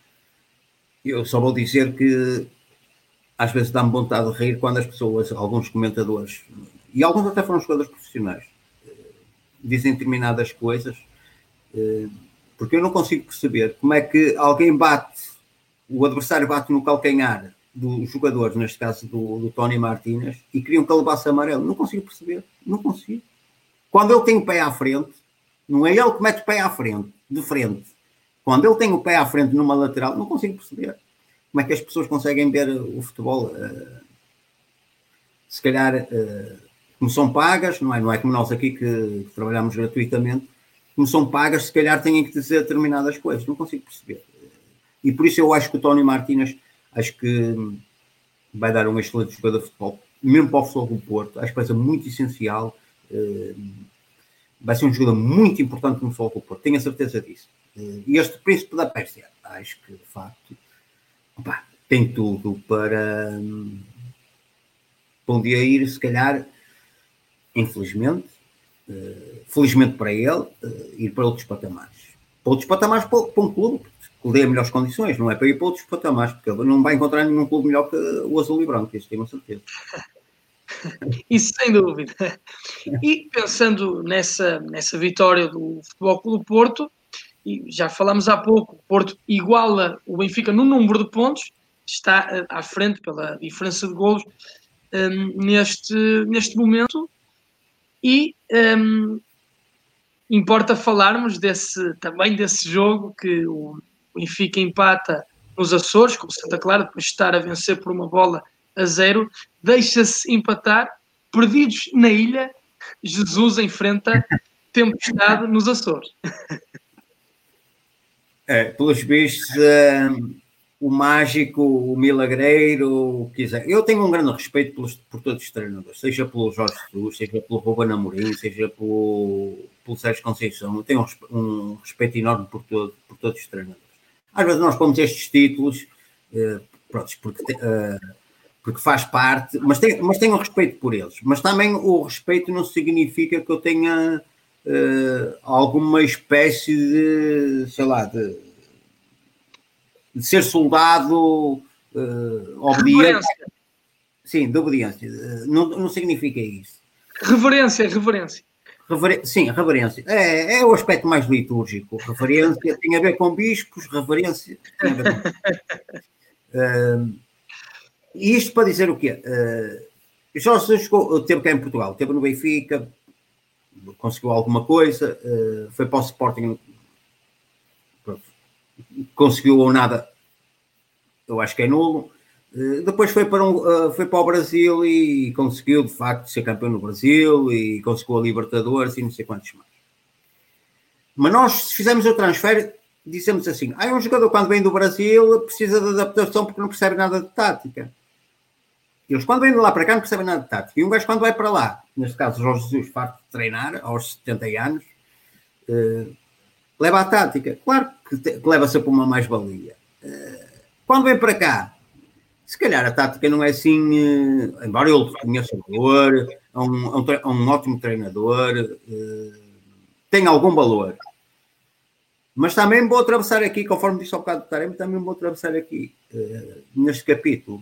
Eu só vou dizer que às vezes dá-me vontade de rir quando as pessoas, alguns comentadores, e alguns até foram jogadores profissionais, dizem determinadas coisas, porque eu não consigo perceber como é que alguém bate, o adversário bate no calcanhar do jogador, neste caso do, do Tony Martínez, e queriam que ele levasse amarelo. Não consigo perceber, não consigo. Quando ele tem o pé à frente, não é ele que mete o pé à frente, de frente. Quando ele tem o pé à frente numa lateral, não consigo perceber. Como é que as pessoas conseguem ver o futebol? Uh, se calhar, uh, como são pagas, não é? Não é como nós aqui que, que trabalhamos gratuitamente, como são pagas, se calhar têm que dizer determinadas coisas. Não consigo perceber. E por isso eu acho que o Tony Martínez, acho que vai dar um excelente jogador de futebol, mesmo para o Futebol do Porto. Acho que vai ser muito essencial. Uh, vai ser um jogador muito importante no Futebol do Porto. Tenho a certeza disso. Uh, e este Príncipe da Pérsia, acho que, de facto, opa, tem tudo para um, um dia ir, se calhar, infelizmente, uh, felizmente para ele, uh, ir para outros patamares. para outros patamares, para, para um clube que dê melhores condições, não é para ir para outros patamares, porque não vai encontrar nenhum clube melhor que o azul e branco, isso tenho uma certeza. Isso sem dúvida. E pensando nessa, nessa vitória do Futebol Clube Porto, e já falámos há pouco, o Porto iguala o Benfica no número de pontos, está à frente pela diferença de golos um, neste, neste momento, e um, importa falarmos desse, também desse jogo que o Benfica empata nos Açores, com o Santa Clara, depois de estar a vencer por uma bola a zero, deixa-se empatar, perdidos na ilha, Jesus enfrenta tempestade nos Açores. É, pelos vistos, um, o mágico, o milagreiro, o que quiser. Eu tenho um grande respeito pelos, por todos os treinadores, seja pelo Jorge Jesus, seja pelo Ruben Amorim, seja pelo, pelo Sérgio Conceição. Eu tenho um, um respeito enorme por, todo, por todos os treinadores. Às vezes nós pomos estes títulos, uh, pronto, porque, uh, porque faz parte, mas tenho, mas tenho um respeito por eles. Mas também o respeito não significa que eu tenha uh, alguma espécie de, sei lá, de, de ser soldado uh, obediente. Sim, de obediência. Uh, não, não significa isso. Reverência, reverência. Rever... Sim, reverência. É, é o aspecto mais litúrgico. Reverência tem a ver com bispos, reverência tem a ver com... uh, e isto para dizer o quê? Uh, Jorge Jesus teve cá em Portugal, teve no Benfica, conseguiu alguma coisa, uh, foi para o Sporting, pronto, conseguiu ou nada, eu acho que é nulo. Uh, depois foi para, um, uh, foi para o Brasil e conseguiu de facto ser campeão no Brasil e conseguiu a Libertadores e não sei quantos mais. Mas nós, se fizermos o transfer, dissemos assim, ah, um jogador quando vem do Brasil precisa de adaptação porque não percebe nada de tática. Eles quando vêm de lá para cá não percebem nada de tática. E um gajo quando vai para lá, neste caso Jorge Jesus, farto de treinar aos setenta anos, uh, leva a tática. Claro que, te, que leva sempre uma mais-valia. Uh, quando vem para cá, se calhar a tática não é assim, uh, embora ele reconheça o valor, é um, é um, é um ótimo treinador, uh, tem algum valor. Mas também vou atravessar aqui, conforme disse ao bocado do Taremi, também vou atravessar aqui, uh, neste capítulo.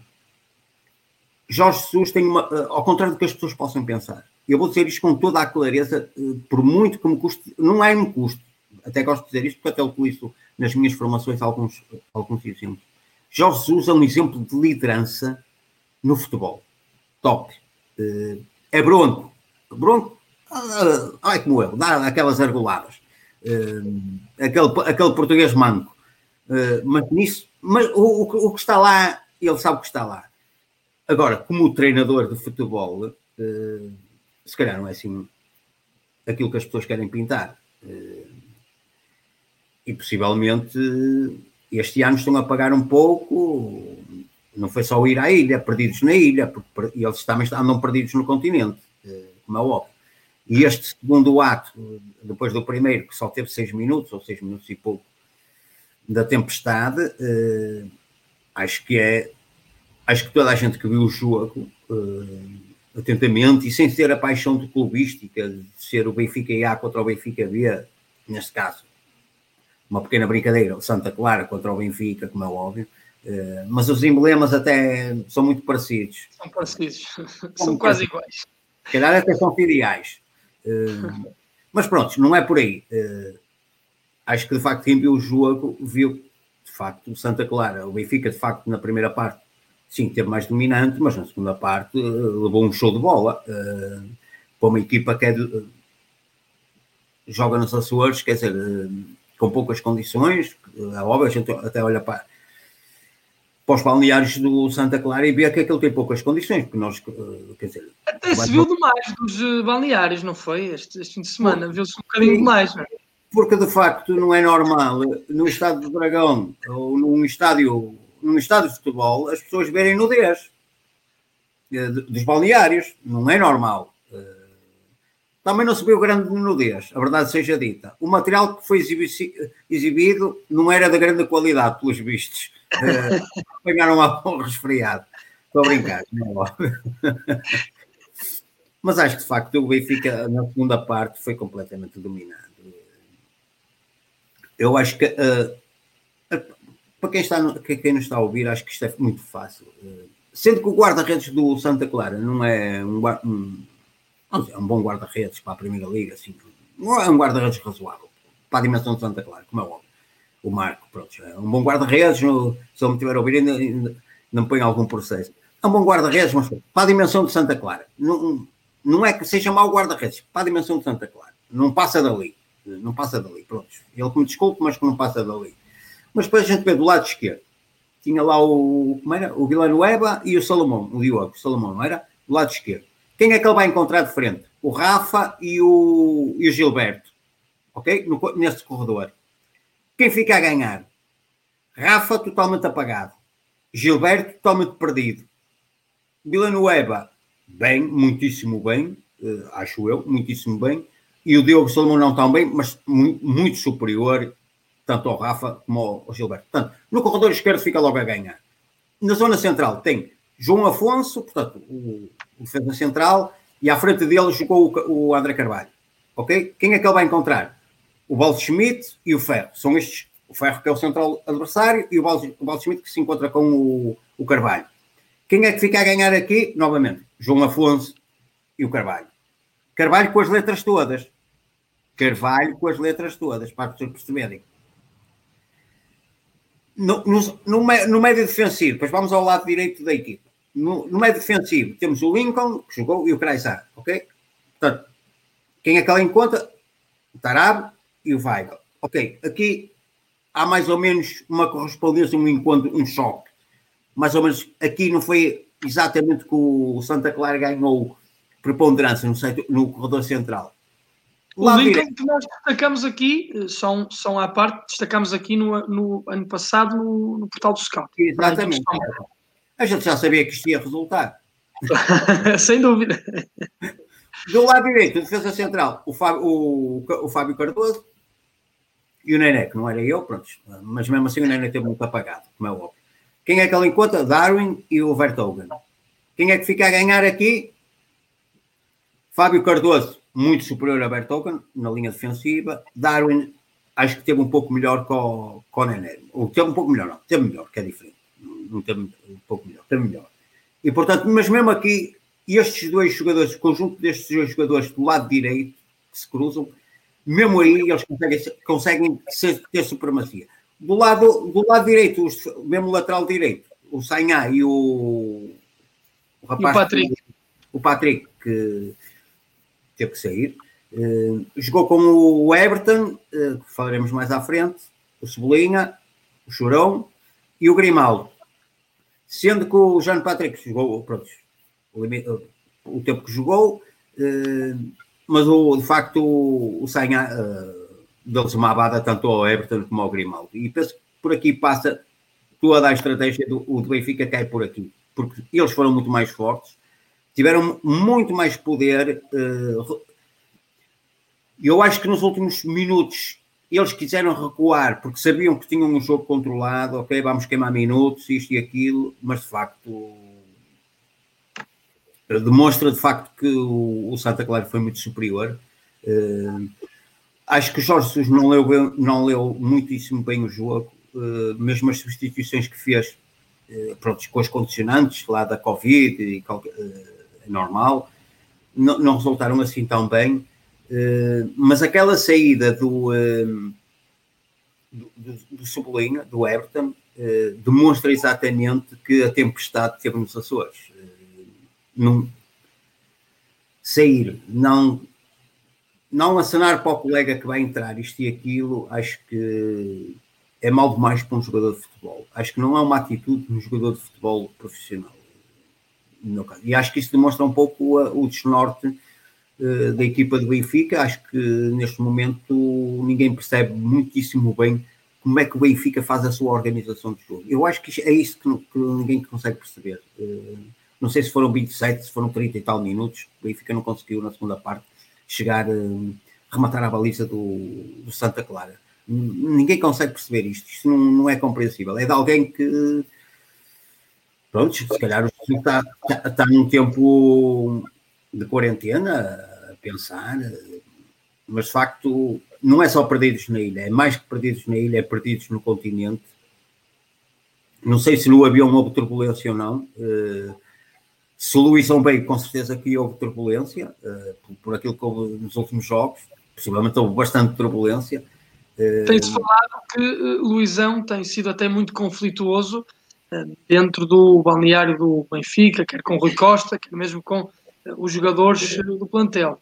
Jorge Jesus tem uma, uh, ao contrário do que as pessoas possam pensar. Eu vou dizer isto com toda a clareza, uh, por muito que me custe, não é um custo, até gosto de dizer isto, porque até utilizo nas minhas formações alguns, alguns exemplos. Jorge Jesus é um exemplo de liderança no futebol. Top. Uh, é bronco. Bronco, uh, ai como eu, dá aquelas argoladas. Uh, aquele, aquele português manco. Uh, mas nisso, mas o, o, o que está lá, ele sabe o que está lá. Agora, como treinador de futebol, uh, se calhar não é assim aquilo que as pessoas querem pintar. Uh, e possivelmente este ano estão a pagar um pouco, não foi só ir à ilha, perdidos na ilha, porque eles também andam perdidos no continente, uh, como é óbvio. E este segundo ato, depois do primeiro, que só teve seis minutos, ou seis minutos e pouco, da tempestade, uh, acho que é acho que toda a gente que viu o jogo uh, atentamente e sem ter a paixão de clubística de ser o Benfica A contra o Benfica B, neste caso, uma pequena brincadeira, o Santa Clara contra o Benfica, como é óbvio, uh, mas os emblemas até são muito parecidos. São parecidos, são, são quase iguais. Se calhar até são filiais. Uh, mas pronto, não é por aí. Uh, acho que de facto quem viu o jogo viu de facto o Santa Clara, o Benfica de facto na primeira parte sim, teve mais dominante, mas na segunda parte uh, levou um show de bola uh, para uma equipa que é de, uh, joga nos Açores, quer dizer, uh, com poucas condições. Uh, é óbvio, a gente até olha para, para os balneários do Santa Clara e vê que aquilo tem poucas condições, porque nós, uh, quer dizer... Até se viu demais dos balneários, não foi? Este, este fim de semana, viu-se um bocadinho demais, não é? Porque de facto não é normal no Estádio do Dragão ou num estádio... num estádio de futebol, as pessoas verem nudez dos balneários. Não é normal. Também não se viu grande nudez, a verdade seja dita. O material que foi exibido não era de grande qualidade, pelos vistos. Apanharam lá um resfriado. Estou a brincar, não é? Mas acho que de facto o Benfica na segunda parte foi completamente dominado. Eu acho que, uh, para quem, está, quem nos está a ouvir, acho que isto é muito fácil. Uh, sendo que o guarda-redes do Santa Clara não é um, um, é um bom guarda-redes para a Primeira Liga, assim, não é um guarda-redes razoável para a dimensão de Santa Clara, como é óbvio. O Marco, pronto, é um bom guarda-redes, se ele me tiver a ouvir, ainda, ainda não põe algum processo. É um bom guarda-redes, mas para a dimensão de Santa Clara. Não, não é que seja mau guarda-redes, para a dimensão de Santa Clara. Não passa dali. Não passa dali, pronto. Ele que me desculpe, mas que não passa dali. Mas depois a gente vê do lado esquerdo. Tinha lá o, como era? O Villanueva e o Salomão, o Diogo, o Salomão, não era? Do lado esquerdo. Quem é que ele vai encontrar de frente? O Rafa e o, e o Gilberto. Ok? No, neste corredor. Quem fica a ganhar? Rafa totalmente apagado. Gilberto totalmente perdido. Villanueva, bem, muitíssimo bem, uh, acho eu, muitíssimo bem. E o Diogo Salomão não tão bem, mas muito, muito superior, tanto ao Rafa como ao, ao Gilberto. Portanto, no corredor esquerdo fica logo a ganhar. Na zona central tem João Afonso, portanto, o, o defesa central, e à frente dele jogou o, o André Carvalho. Ok? Quem é que ele vai encontrar? O Waldschmidt e o Ferro. São estes, o Ferro que é o central adversário e o Waldschmidt que se encontra com o, o Carvalho. Quem é que fica a ganhar aqui? Novamente, João Afonso e o Carvalho. Carvalho com as letras todas. Carvalho com as letras todas, para vocês perceberem. No, no, no, no médio defensivo, depois vamos ao lado direito da equipe. No, no médio defensivo temos o Lincoln, que jogou, e o Kreisar, ok? Portanto, quem é que ela encontra? O Tarab e o Weigl. Ok, aqui há mais ou menos uma correspondência, um encontro, um choque. Mais ou menos, aqui não foi exatamente que o Santa Clara ganhou preponderância no, no corredor central. O Lincoln direito, que nós destacamos aqui, são, são à parte, destacamos aqui no, no ano passado no, no portal do Scout. Exatamente. A gente já sabia que isto ia resultar. Sem dúvida. Do lado direito, defesa central, o Fábio, o, o Fábio Cardoso e o Nené, que não era eu, pronto, mas mesmo assim o Nené teve muito apagado, como é óbvio. Quem é que ele encontra? Darwin e o Vertonghen. Quem é que fica a ganhar aqui? Fábio Cardoso, muito superior a Vertonghen na linha defensiva. Darwin, acho que teve um pouco melhor com o, com o Nené. Ou teve um pouco melhor, não. Teve melhor, que é diferente. Não teve um pouco melhor, teve melhor. E, portanto, mas mesmo aqui, estes dois jogadores, o conjunto destes dois jogadores do lado direito, que se cruzam, mesmo aí eles conseguem, conseguem ter supremacia. Do lado, do lado direito, o mesmo lateral direito, o Sanhá e o, o rapaz... E o Patrick. Que, o Patrick, que teve que sair. Uh, jogou com o Everton, uh, que falaremos mais à frente, o Cebolinha, o Chorão e o Grimaldo. Sendo que o Jean Patrick jogou, pronto, o, o tempo que jogou, uh, mas o, de facto o, o Sanhá uh, deu-se uma abada tanto ao Everton como ao Grimaldo. E penso que por aqui passa toda a estratégia do, do Benfica cai por aqui, porque eles foram muito mais fortes, tiveram muito mais poder. Eu acho que nos últimos minutos eles quiseram recuar porque sabiam que tinham um jogo controlado, ok, vamos queimar minutos, isto e aquilo, mas de facto demonstra de facto que o Santa Clara foi muito superior. Acho que o Jorge Jesus não leu, não leu muitíssimo bem o jogo, mesmo as substituições que fez, pronto, com as condicionantes lá da Covid e qualquer, normal, não, não resultaram assim tão bem, uh, mas aquela saída do, uh, do, do, do Cebolinha, do Everton, uh, demonstra exatamente que a tempestade teve nos Açores. Uh, não, sair, não, não acenar para o colega que vai entrar isto e aquilo, acho que é mal demais para um jogador de futebol. Acho que não é uma atitude de um jogador de futebol profissional. E acho que isso demonstra um pouco o desnorte uh, da equipa do Benfica. Acho que neste momento ninguém percebe muitíssimo bem como é que o Benfica faz a sua organização de jogo. Eu acho que é isso que, que ninguém consegue perceber. Uh, não sei se foram vinte e sete, se foram trinta e tal minutos. O Benfica não conseguiu na segunda parte chegar a uh, rematar a baliza do, do Santa Clara. Ninguém consegue perceber isto. Isto não, não é compreensível. É de alguém que... Pronto, se calhar está, está num tempo de quarentena a pensar, mas de facto não é só perdidos na ilha, é mais que perdidos na ilha, é perdidos no continente. Não sei se no avião houve turbulência ou não. Uh, se o Luizão veio, com certeza que houve turbulência, uh, por, por aquilo que houve nos últimos jogos, possivelmente houve bastante turbulência. Uh, Tem-se falado que uh, Luizão tem sido até muito conflituoso uh, dentro do balneário do Benfica, quer com Rui Costa, quer mesmo com uh, os jogadores uh, do plantel.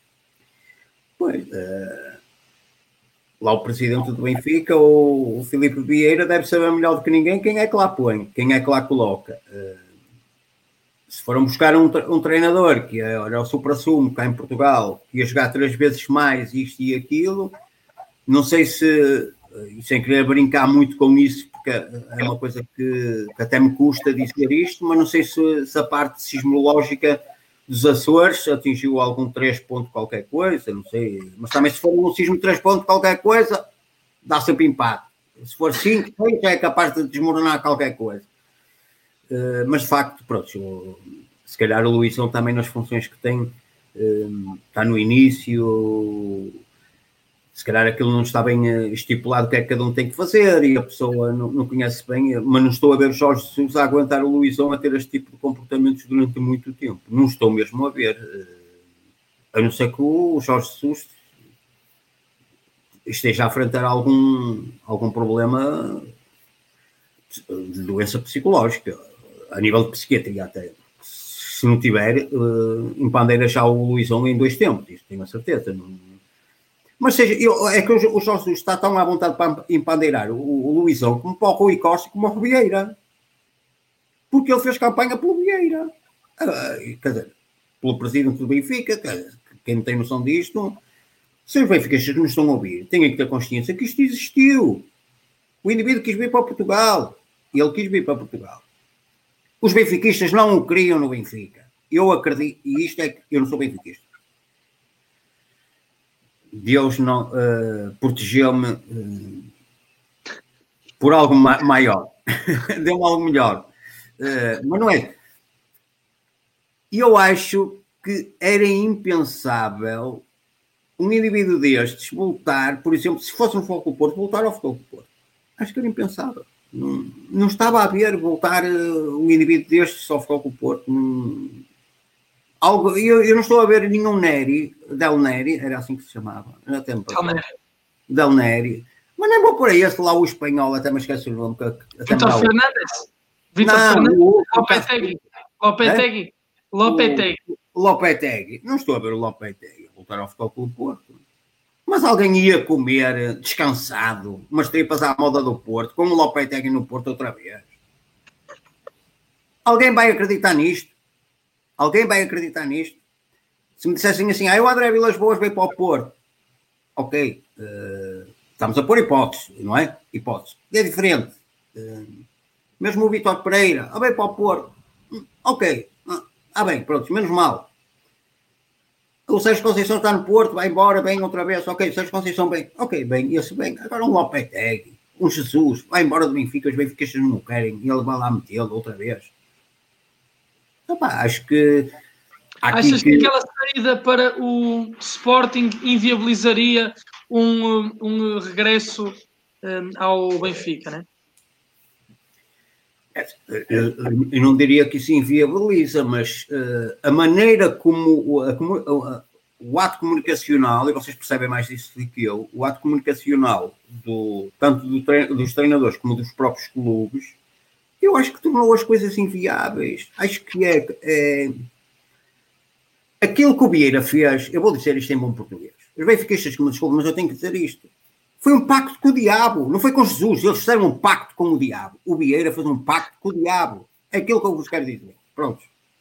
Pois, uh, lá o presidente do Benfica, o, o Filipe Vieira, deve saber melhor do que ninguém quem é que lá põe, quem é que lá coloca. Uh, se foram buscar um, um treinador que era o supra-sumo cá em Portugal, que ia jogar três vezes mais isto e aquilo, não sei se, e sem querer brincar muito com isso, porque é uma coisa que, que até me custa dizer isto, mas não sei se, se a parte sismológica dos Açores atingiu algum três ponto qualquer coisa, não sei, mas também se for um sismo de três ponto qualquer coisa, dá sempre empate. Se for cinco, já é capaz de desmoronar qualquer coisa. Uh, mas de facto, pronto, se calhar o Luizão também nas funções que tem, uh, está no início, se calhar aquilo não está bem estipulado o que é que cada um tem que fazer e a pessoa não, não conhece bem, mas não estou a ver o Jorge Jesus a aguentar o Luizão a ter este tipo de comportamentos durante muito tempo. Não estou mesmo a ver. A não ser que o Jorge Jesus esteja a enfrentar algum, algum problema de doença psicológica, a nível de psiquiatria até. Se não tiver, empandeira já o Luizão em dois tempos, isso tenho a certeza. Não... Mas seja, eu, é que o Jorge Jesus está tão à vontade para empandeirar o, o Luizão como para o Rui Costa como o Vieira. Porque ele fez campanha pelo Vieira. Ah, quer dizer, pelo presidente do Benfica, quem não tem noção disto, se os benfiquistas não estão a ouvir, têm que ter consciência que isto existiu. O indivíduo quis vir para Portugal. Ele quis vir para Portugal. Os benfiquistas não o queriam no Benfica. Eu acredito, e isto é que eu não sou benfiquista. Deus não uh, protegeu-me uh, por algo ma- maior. Deu-me algo melhor. Uh, mas não é. Eu acho que era impensável um indivíduo destes voltar, por exemplo, se fosse um Futebol do Porto, voltar ao Futebol do Porto. Acho que era impensável. Não, não estava a ver voltar uh, um indivíduo destes ao Futebol do Porto. Não, algo, eu, eu não estou a ver nenhum Neri, Del Neri, era assim que se chamava. Até me Del Neri. Mas nem vou por aí, esse lá o espanhol, até me esqueci o nome. Vitor Fernandes. Vitor Fernandes. Lopetegui. Lopetegui. Lopetegui. Lopetegui. Não estou a ver o Lopetegui voltar ao Futebol do Porto. Mas alguém ia comer descansado, umas tripas à moda do Porto, com o Lopetegui no Porto outra vez. Alguém vai acreditar nisto? Alguém vai acreditar nisto? Se me dissessem assim, ah, o André Vilas Boas veio para o Porto. Ok. Uh, estamos a pôr hipóteses, não é? Hipóteses. É diferente. Uh, mesmo o Vítor Pereira, ah, veio para o Porto. Uh, ok. Uh, ah, bem, pronto, menos mal. O Sérgio Conceição está no Porto, vai embora, vem outra vez. Ok, o Sérgio Conceição vem. Ok, bem, esse bem. Agora um Lopetegui, um Jesus, vai embora do Benfica, os benfiquistas não o querem, e ele vai lá metê-lo outra vez. Opa, acho que... Achas que... que aquela saída para o Sporting inviabilizaria um, um regresso um, ao Benfica, né? Eu, eu não diria que isso inviabiliza, mas uh, a maneira como a, a, o ato comunicacional, e vocês percebem mais disso do que eu, o ato comunicacional do, tanto do trein, dos treinadores como dos próprios clubes, eu acho que tornou as coisas inviáveis. Acho que é, é aquilo que o Vieira fez, eu vou dizer isto em bom português. Os benfiquistas que me desculpem, mas eu tenho que dizer isto. Foi um pacto com o diabo, não foi com Jesus. Eles fizeram um pacto com o diabo. O Vieira fez um pacto com o diabo. É aquilo que eu vos quero dizer. Pronto.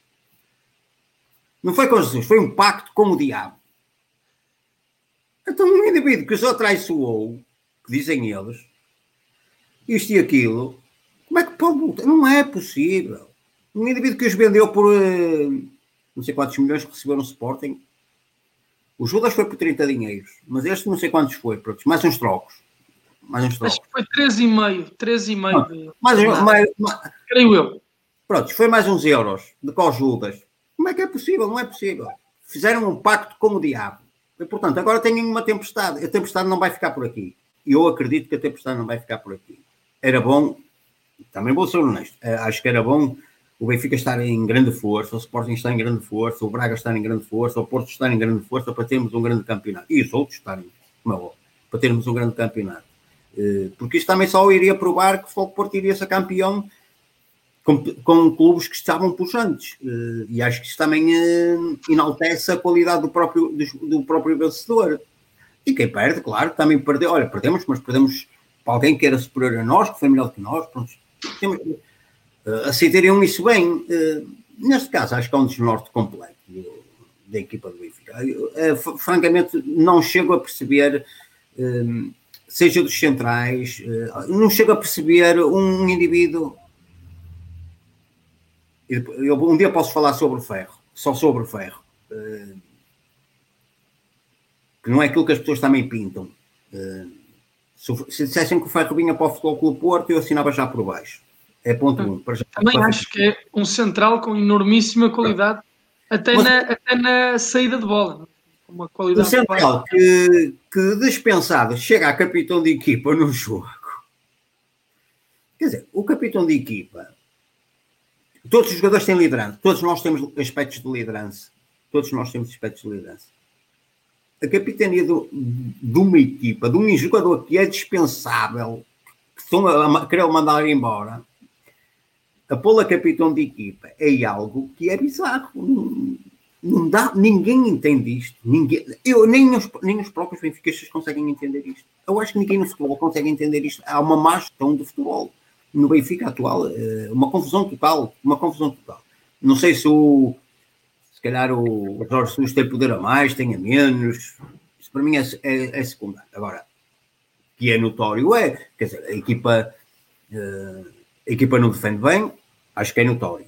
Não foi com Jesus, foi um pacto com o diabo. Então, um indivíduo que os atraiçoou, que dizem eles, isto e aquilo, como é que pode voltar? Não é possível. Um indivíduo que os vendeu por uh, não sei quantos milhões que recebeu no Sporting. O Judas foi por trinta dinheiros, mas este não sei quantos foi, pronto, mais uns trocos. Mais uns trocos. Acho que foi treze e meio, treze e meio. Ah, de... mais, mais, mais, creio eu. Pronto, foi mais uns euros de com o Judas. Como é que é possível? Não é possível. Fizeram um pacto com o diabo. E, portanto, agora tem uma tempestade. A tempestade não vai ficar por aqui. Eu acredito que a tempestade não vai ficar por aqui. Era bom, também vou ser honesto, acho que era bom o Benfica estar em grande força, o Sporting estar em grande força, o Braga estar em grande força, o Porto estar em grande força para termos um grande campeonato. E os outros estarem, como é óbvio, para termos um grande campeonato. Porque isto também só iria provar que o Futebol Porto iria ser campeão com, com clubes que estavam puxantes. E acho que isto também enaltece a qualidade do próprio, do, do próprio vencedor. E quem perde, claro, também perdeu. Olha, perdemos, mas perdemos para alguém que era superior a nós, que foi melhor do que nós. Pronto. Temos, uh, aceitariam isso bem. Uh, neste caso, acho que é um desnorte completo do, da equipa do Benfica. Uh, uh, francamente, não chego a perceber, uh, seja dos centrais, uh, não chego a perceber um indivíduo. Eu, um dia posso falar sobre o Ferro, só sobre o Ferro. Uh, que não é aquilo que as pessoas também pintam. Uh, se, se dissessem que o Ferro vinha para o Futebol Clube Porto, eu assinava já por baixo. É ponto um. Para já, também para acho que é um central com enormíssima qualidade, até, Mas, na, até na saída de bola. Uma qualidade um central que, que dispensado chega a capitão de equipa no jogo. Quer dizer, o capitão de equipa, todos os jogadores têm liderança, todos nós temos aspectos de liderança. Todos nós temos aspectos de liderança. A capitania do, de uma equipa, de um jogador que é dispensável, que estão a, a querer mandar embora, a pô-la capitão de equipa é algo que é bizarro. Não, não dá, ninguém entende isto. Ninguém, eu, nem, os, nem os próprios benfiquistas conseguem entender isto. Eu acho que ninguém no futebol consegue entender isto. Há uma má gestão do futebol. No Benfica atual, uma confusão total. Uma confusão total. Não sei se o se calhar o Jorge Jesus tem poder a mais, tem a menos. Isso para mim é, é, é secundário. Agora, que é notório, é. Quer dizer, a equipa, uh, a equipa não defende bem, acho que é notório.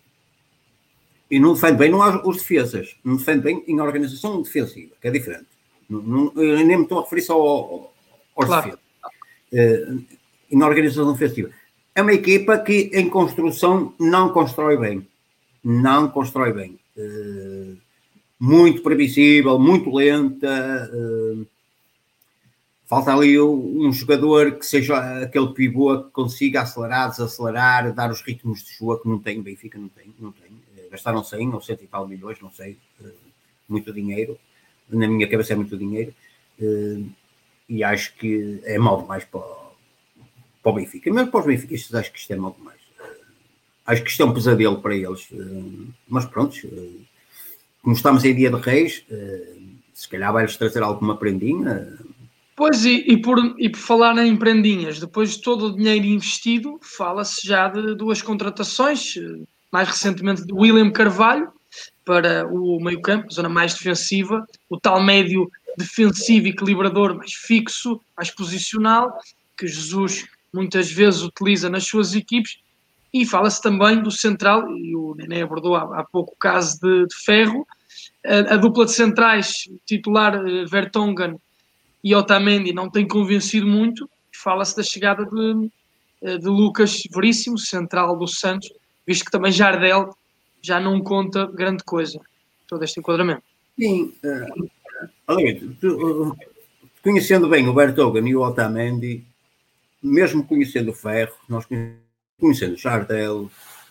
E não defende bem, não há os defesas. Não defende bem em organização defensiva, que é diferente. Não, não, eu nem me estou a referir só ao, aos claro. defesas. Uh, em organização defensiva. É uma equipa que em construção não constrói bem. Não constrói bem. Uh, muito previsível, muito lenta. Uh, falta ali um jogador que seja aquele pivô que consiga acelerar, desacelerar, dar os ritmos de jogo que não tem. Benfica não tem, não tem. Uh, gastaram cem ou cento e tal milhões, não sei. Uh, muito dinheiro. Na minha cabeça é muito dinheiro. Uh, e acho que é mal demais para, para o Benfica. Mesmo para os benfiquistas acho que isto é mal demais. Acho que isto é um pesadelo para eles. Mas pronto, como estamos em dia de reis, se calhar vai-lhes trazer alguma prendinha. Pois, e, e, por, e por falar em prendinhas, depois de todo o dinheiro investido, fala-se já de duas contratações, mais recentemente de William Carvalho, para o meio-campo, zona mais defensiva, o tal médio defensivo equilibrador, mais fixo, mais posicional, que Jesus muitas vezes utiliza nas suas equipes. E fala-se também do central, e o Nené abordou há, há pouco o caso de, de Ferro, a, a dupla de centrais, titular uh, Vertonghen e Otamendi, não tem convencido muito. Fala-se da chegada de, de Lucas Veríssimo, central do Santos, visto que também Jardel já não conta grande coisa, todo este enquadramento. Sim, uh, olha, tu, uh, conhecendo bem o Vertonghen e o Otamendi, mesmo conhecendo o Ferro, nós conhecemos conhecendo o Jardel,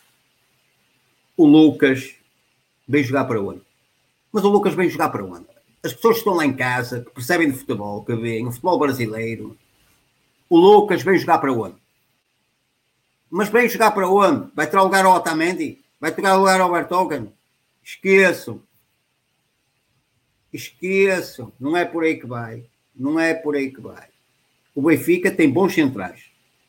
o Lucas vem jogar para onde? Mas o Lucas vem jogar para onde? As pessoas que estão lá em casa, que percebem de futebol, que veem o futebol brasileiro, o Lucas vem jogar para onde? Mas vem jogar para onde? Vai tirar lugar ao Otamendi? Vai tirar lugar ao Vertonghen? Esqueçam. Esqueçam. Não é por aí que vai. Não é por aí que vai. O Benfica tem bons centrais.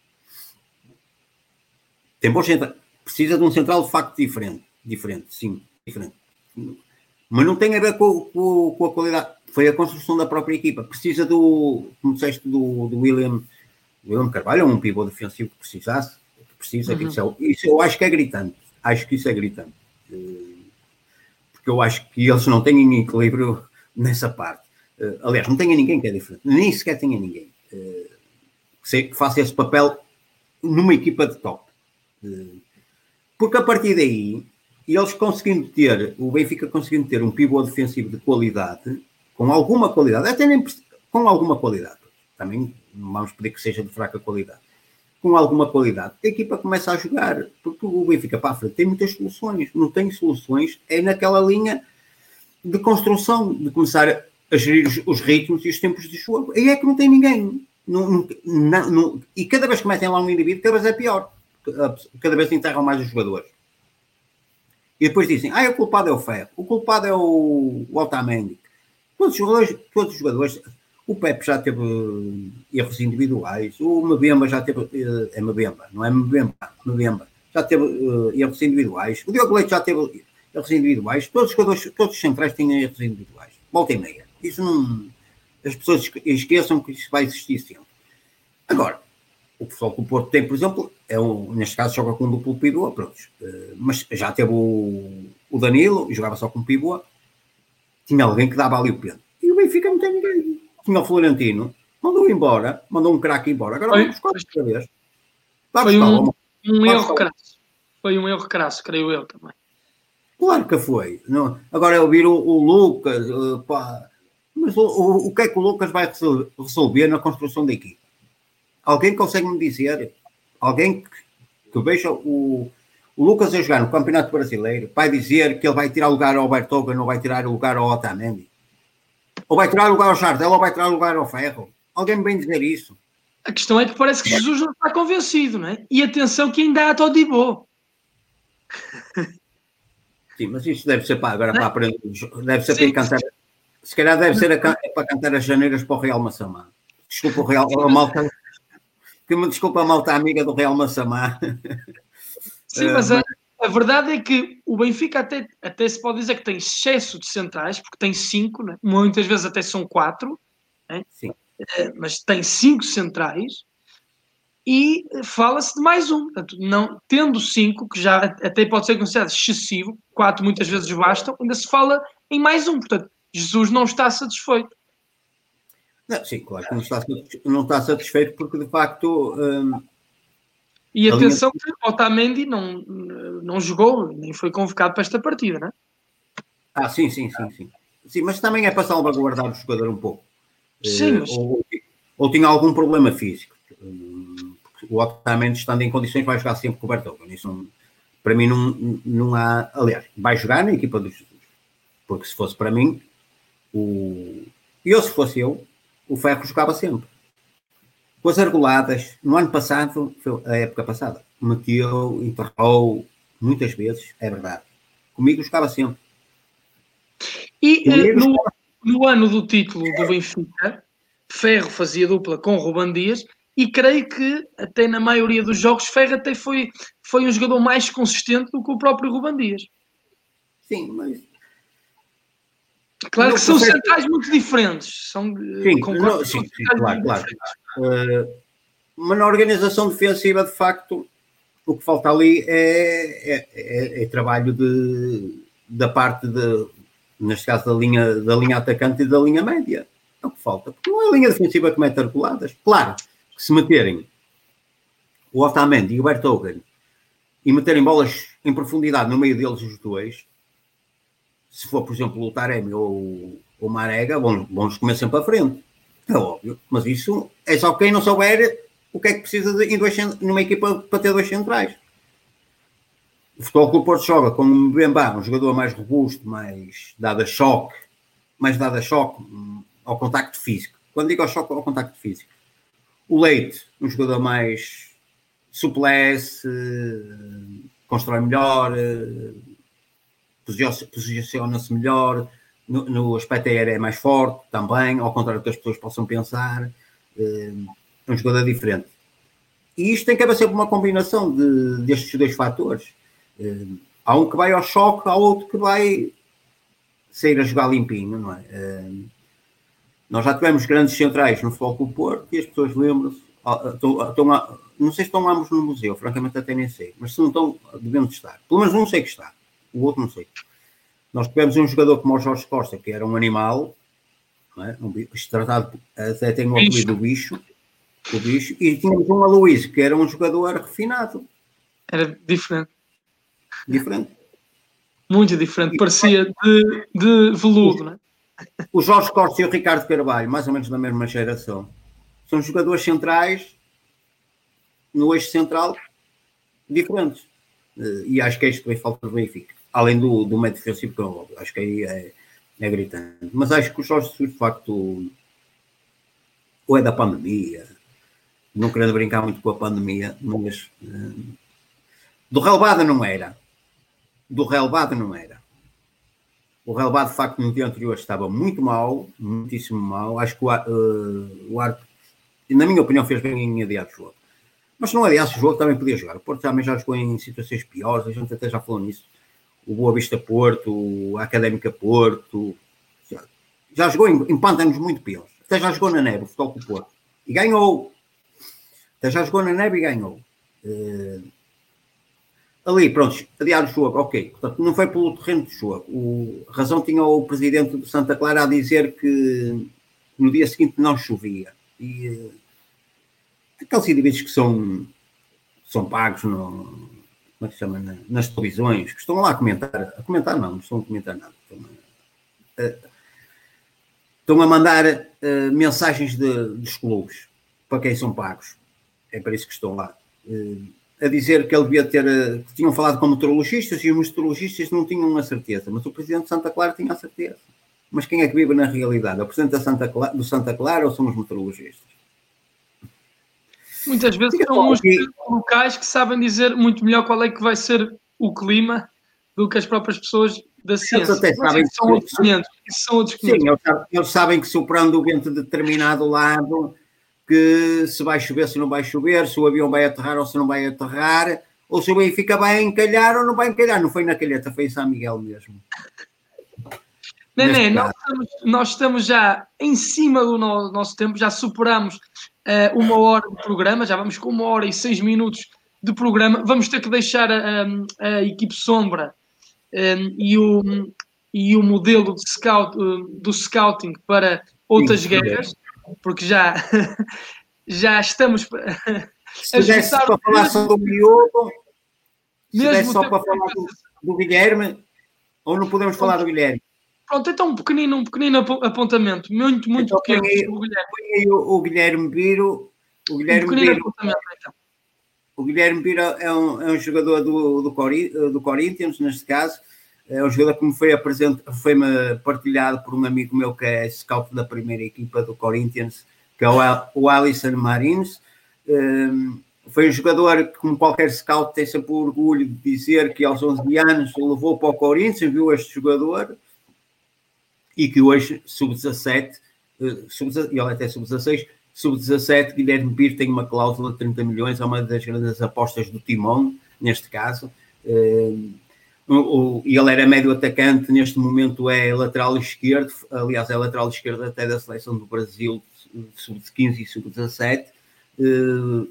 Tem bons centrais. Precisa de um central de facto diferente. Diferente, sim. Diferente. Mas não tem a ver com, com, com a qualidade. Foi a construção da própria equipa. Precisa do, como disseste, do, do William, William Carvalho, é um pivô defensivo que precisasse. Que precisa, uhum. que isso, é, isso eu acho que é gritante. Acho que isso é gritante. Porque eu acho que eles não têm equilíbrio nessa parte. Aliás, não tem ninguém que é diferente. Nem sequer tem ninguém que faça esse papel numa equipa de top. Porque a partir daí, eles conseguindo ter, o Benfica conseguindo ter um pivô defensivo de qualidade, com alguma qualidade, até nem com alguma qualidade, também não vamos pedir que seja de fraca qualidade, com alguma qualidade, a equipa começa a jogar, porque o Benfica para a frente tem muitas soluções, não tem soluções, é naquela linha de construção, de começar a gerir os, os ritmos e os tempos de jogo, aí é que não tem ninguém, não, não, não, não, e cada vez que metem lá um indivíduo, cada vez é pior, cada vez enterram mais os jogadores. E depois dizem, ah, o culpado é o Ferro, o culpado é o, o Otamendi. Todos os jogadores, todos os jogadores, o Pepe já teve erros individuais, o Mbemba já teve, é Mbemba, não é Mbemba, Mbemba, já teve uh, erros individuais, o Diogo Leite já teve erros individuais, todos os jogadores, todos os centrais têm erros individuais, volta e meia. Isso não, as pessoas esqueçam que isso vai existir sempre. Agora, o pessoal que o Porto tem, por exemplo, é um, neste caso joga com um duplo pivô, pronto, uh, mas já teve o, o Danilo, jogava só com pivô, tinha alguém que dava ali o pênalti. E o Benfica não tem ninguém. Tinha o Florentino, mandou embora, mandou um craque embora. Agora vamos buscar outra vez. Foi um, um erro crasso. Foi um erro crasso, creio eu também. Claro que foi. Não, agora eu vi o, o Lucas, uh, pá, mas o, o, o que é que o Lucas vai resolver na construção da equipe? Alguém consegue me dizer? Alguém que, que veja o, o Lucas a jogar no Campeonato Brasileiro vai dizer que ele vai tirar lugar ao Bertoga, não vai tirar lugar ao Otamendi? Ou vai tirar lugar ao Jardel, ou vai tirar lugar ao Ferro? Alguém me vem dizer isso? A questão é que parece que Jesus não está convencido, não é? E atenção que ainda há Todibo. Sim, mas isso deve ser para agora para aprender. Deve ser para ir cantar. Se calhar deve ser a, para cantar as janeiras para o Real Massamá. Desculpa o Real, a malta. Que me desculpa a malta amiga do Real Massamá. Sim, mas a, a verdade é que o Benfica até, até se pode dizer que tem excesso de centrais, porque tem cinco, né? Muitas vezes até são quatro, né? Sim. Mas tem cinco centrais e fala-se de mais um. Portanto, não, tendo cinco, que já até pode ser considerado excessivo, quatro muitas vezes bastam, ainda se fala em mais um. Portanto, Jesus não está satisfeito. Não, sim, claro que não está, não está satisfeito porque, de facto... Hum, e atenção linha... que Otamendi não, não jogou, nem foi convocado para esta partida, não é? Ah, sim, sim, sim, sim. Sim, mas também é para salvaguardar o jogador um pouco. Sim, mas... ou, ou tinha algum problema físico. O Otamendi, estando em condições, vai jogar sempre com o Bertoga. Isso não, para mim não, não há... Aliás, vai jogar na equipa dos Jesus. Porque se fosse para mim, o... eu se fosse eu, o Ferro jogava sempre. Com as argoladas, no ano passado, foi a época passada, meteu, enterrou muitas vezes, é verdade. Comigo jogava sempre. E uh, no, no ano do título do Benfica, Ferro fazia dupla com Ruben Dias e creio que até na maioria dos jogos Ferro até foi, foi um jogador mais consistente do que o próprio Ruben Dias. Sim, mas... Claro que são consegue... centrais muito diferentes. São, sim, não, sim, sim, claro, claro. Uh, mas na organização defensiva, de facto, o que falta ali é, é, é, é trabalho de, da parte, de, neste caso, da linha, da linha atacante e da linha média. É o que falta. Porque não é a linha defensiva que mete arculadas. Claro, que se meterem o Otamendi e o Bertogen e meterem bolas em profundidade no meio deles os dois, se for, por exemplo, o Taremi ou o Marega, vão, vão comer sempre à frente. É óbvio. Mas isso é só quem não souber o que é que precisa de, em dois, numa equipa para ter dois centrais. O Futebol Clube Porto joga com o Mbemba, um jogador mais robusto, mais dado a choque, mais dado a choque ao contacto físico. Quando digo ao choque, ao contacto físico. O Leite, um jogador mais suplece, constrói melhor, posiciona-se melhor, no, no aspecto aéreo é mais forte também, ao contrário do que as pessoas possam pensar, é um jogador diferente. E isto tem que haver sempre uma combinação de, destes dois fatores. É, há um que vai ao choque, há outro que vai sair a jogar limpinho, não é? É, nós já tivemos grandes centrais no Futebol Clube Porto e as pessoas lembram-se, estão, estão a, não sei se estão ambos no museu, francamente até nem sei, mas se não estão, devemos estar. Pelo menos um sei que está. O outro não sei. Nós tivemos um jogador como o Jorge Costa, que era um animal, não é? Um bicho, tratado, até tem o apelido do bicho, o bicho, e tínhamos um Aloísio, que era um jogador refinado. Era diferente. Diferente. Muito diferente. Parecia de, de veludo, não é? O Jorge Costa e o Ricardo Carvalho, mais ou menos da mesma geração, são jogadores centrais no eixo central diferentes. E acho que é isto que falta do Benfica. Além do, do médio defensivo, que eu acho que aí é, é gritante. Mas acho que o Jorge Jesus, de facto, ou é da pandemia, não querendo brincar muito com a pandemia, mas uh, do relevado não era. Do relevado não era. O relevado, de facto, no dia anterior estava muito mal, muitíssimo mal. Acho que o, uh, o Arte, na minha opinião, fez bem em adiar o jogo. Mas se não adiasse o jogo, também podia jogar. O Porto também já jogou em situações piores, a gente até já falou nisso. O Boa Vista Porto, a Académica Porto, já, já jogou em, em pântanos muito piores. Até já jogou na neve, o futebol com o Porto. E ganhou. Até já jogou na neve e ganhou. Uh, ali, pronto, adiar o jogo, ok. Portanto, não foi pelo terreno de jogo. O, a razão tinha o presidente do Santa Clara a dizer que no dia seguinte não chovia. E uh, aqueles indivíduos que são, são pagos no, como é que se chama, na, nas televisões, que estão lá a comentar, a comentar não, não estão a comentar nada. Estão a, a, estão a mandar uh, mensagens de, dos clubes para quem são pagos. É para isso que estão lá. Uh, a dizer que ele devia ter, uh, que tinham falado com meteorologistas e os meteorologistas não tinham a certeza, mas o presidente de Santa Clara tinha a certeza. Mas quem é que vive na realidade? É o presidente da Santa Clara, do Santa Clara ou são os meteorologistas? Muitas vezes são os locais que sabem dizer muito melhor qual é que vai ser o clima do que as próprias pessoas da ciência. Eles até sabem que são outros quinhentos. São outros quinhentos. Sim, eles sabem, eles sabem que soprando o vento de determinado lado, que se vai chover, se não vai chover, se o avião vai aterrar ou se não vai aterrar, ou se o Benfica vai encalhar ou não vai encalhar. Não foi na Calheta, foi em São Miguel mesmo. Nené, nós estamos, nós estamos já em cima do no, nosso tempo, já superamos uh, uma hora de programa, já vamos com uma hora e seis minutos de programa. Vamos ter que deixar a, a, a equipe sombra um, e, o, e o modelo de scout, uh, do scouting para outras Sim, guerras, porque já, já estamos se desse para falar só do miúdo, se desse só para falar do, do Guilherme, ou não podemos falar do Guilherme? Pronto, então um pequenino, um pequenino apontamento, muito, muito então, pequeno. Põe aí, o Guilherme. Põe aí o, o Guilherme Biro. O Guilherme um Biro, apontamento, então. O Guilherme Biro é um, é um jogador do, do, Cori, do Corinthians, neste caso. É um jogador que me foi, foi-me partilhado por um amigo meu que é scout da primeira equipa do Corinthians, que é o, o Alisson Marins. Um, foi um jogador que, como qualquer scout, tem sempre o orgulho de dizer que aos onze anos levou para o Corinthians, viu este jogador, e que hoje, sub dezassete, sub, e olha até sub dezasseis, sub dezassete, Guilherme Biro tem uma cláusula de trinta milhões, é uma das grandes apostas do Timão, neste caso. Uh, o, e ele era médio atacante, neste momento é lateral esquerdo, aliás, é lateral esquerdo até da seleção do Brasil, sub quinze e sub dezassete. Uh,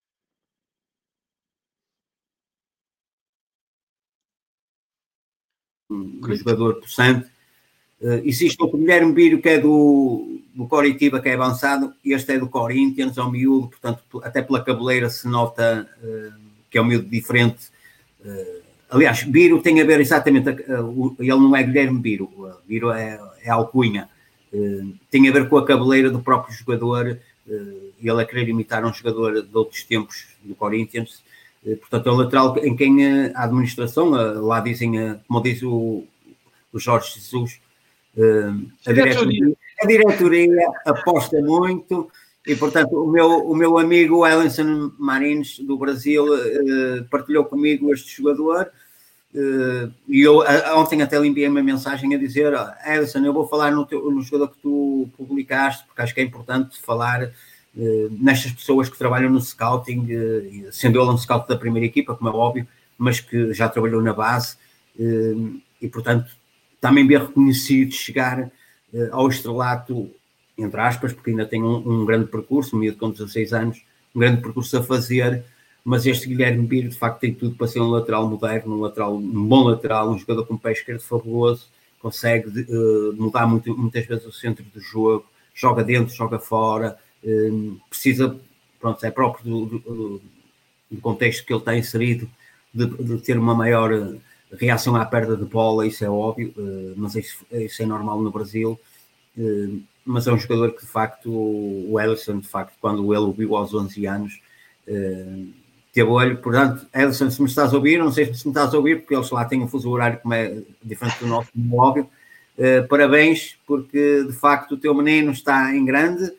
um jogador possante. Uh, existe o Guilherme Biro, que é do, do Coritiba, que é avançado, e este é do Corinthians, é um miúdo, portanto, até pela cabeleira se nota uh, que é um miúdo diferente. Uh, aliás, Biro tem a ver exatamente, uh, uh, ele não é Guilherme Biro, uh, Biro é, é alcunha, uh, tem a ver com a cabeleira do próprio jogador, uh, ele a querer imitar um jogador de outros tempos do Corinthians, uh, portanto, é um lateral em quem uh, a administração, uh, lá dizem, uh, como diz o, o Jorge Jesus, Uh, a, diretoria, a diretoria aposta muito e, portanto, o meu, o meu amigo Alisson Marins, do Brasil, uh, partilhou comigo este jogador uh, e eu uh, ontem até lhe enviei uma mensagem a dizer: Alisson, eu vou falar no, teu, no jogador que tu publicaste, porque acho que é importante falar uh, nestas pessoas que trabalham no scouting, uh, sendo ele um scout da primeira equipa, como é óbvio, mas que já trabalhou na base uh, e, portanto, também bem reconhecido, chegar uh, ao estrelato, entre aspas, porque ainda tem um, um grande percurso, um miúdo com dezasseis anos, um grande percurso a fazer, mas este Guilherme Biro, de facto, tem tudo para ser um lateral moderno, um, lateral, um bom lateral, um jogador com pé esquerdo fabuloso, consegue uh, mudar muito, muitas vezes o centro do jogo, joga dentro, joga fora, uh, precisa, pronto, é próprio do, do, do contexto que ele está inserido, de, de ter uma maior reação à perda de bola, isso é óbvio, uh, não sei se isso é normal no Brasil, mas é um jogador que de facto, o Ellison, de facto, quando ele o viu aos onze anos, teve olho. Portanto, Ellison, se me estás a ouvir, não sei se me estás a ouvir, porque eles lá têm um fuso horário como é diferente do nosso, como óbvio. Parabéns, porque de facto o teu menino está em grande.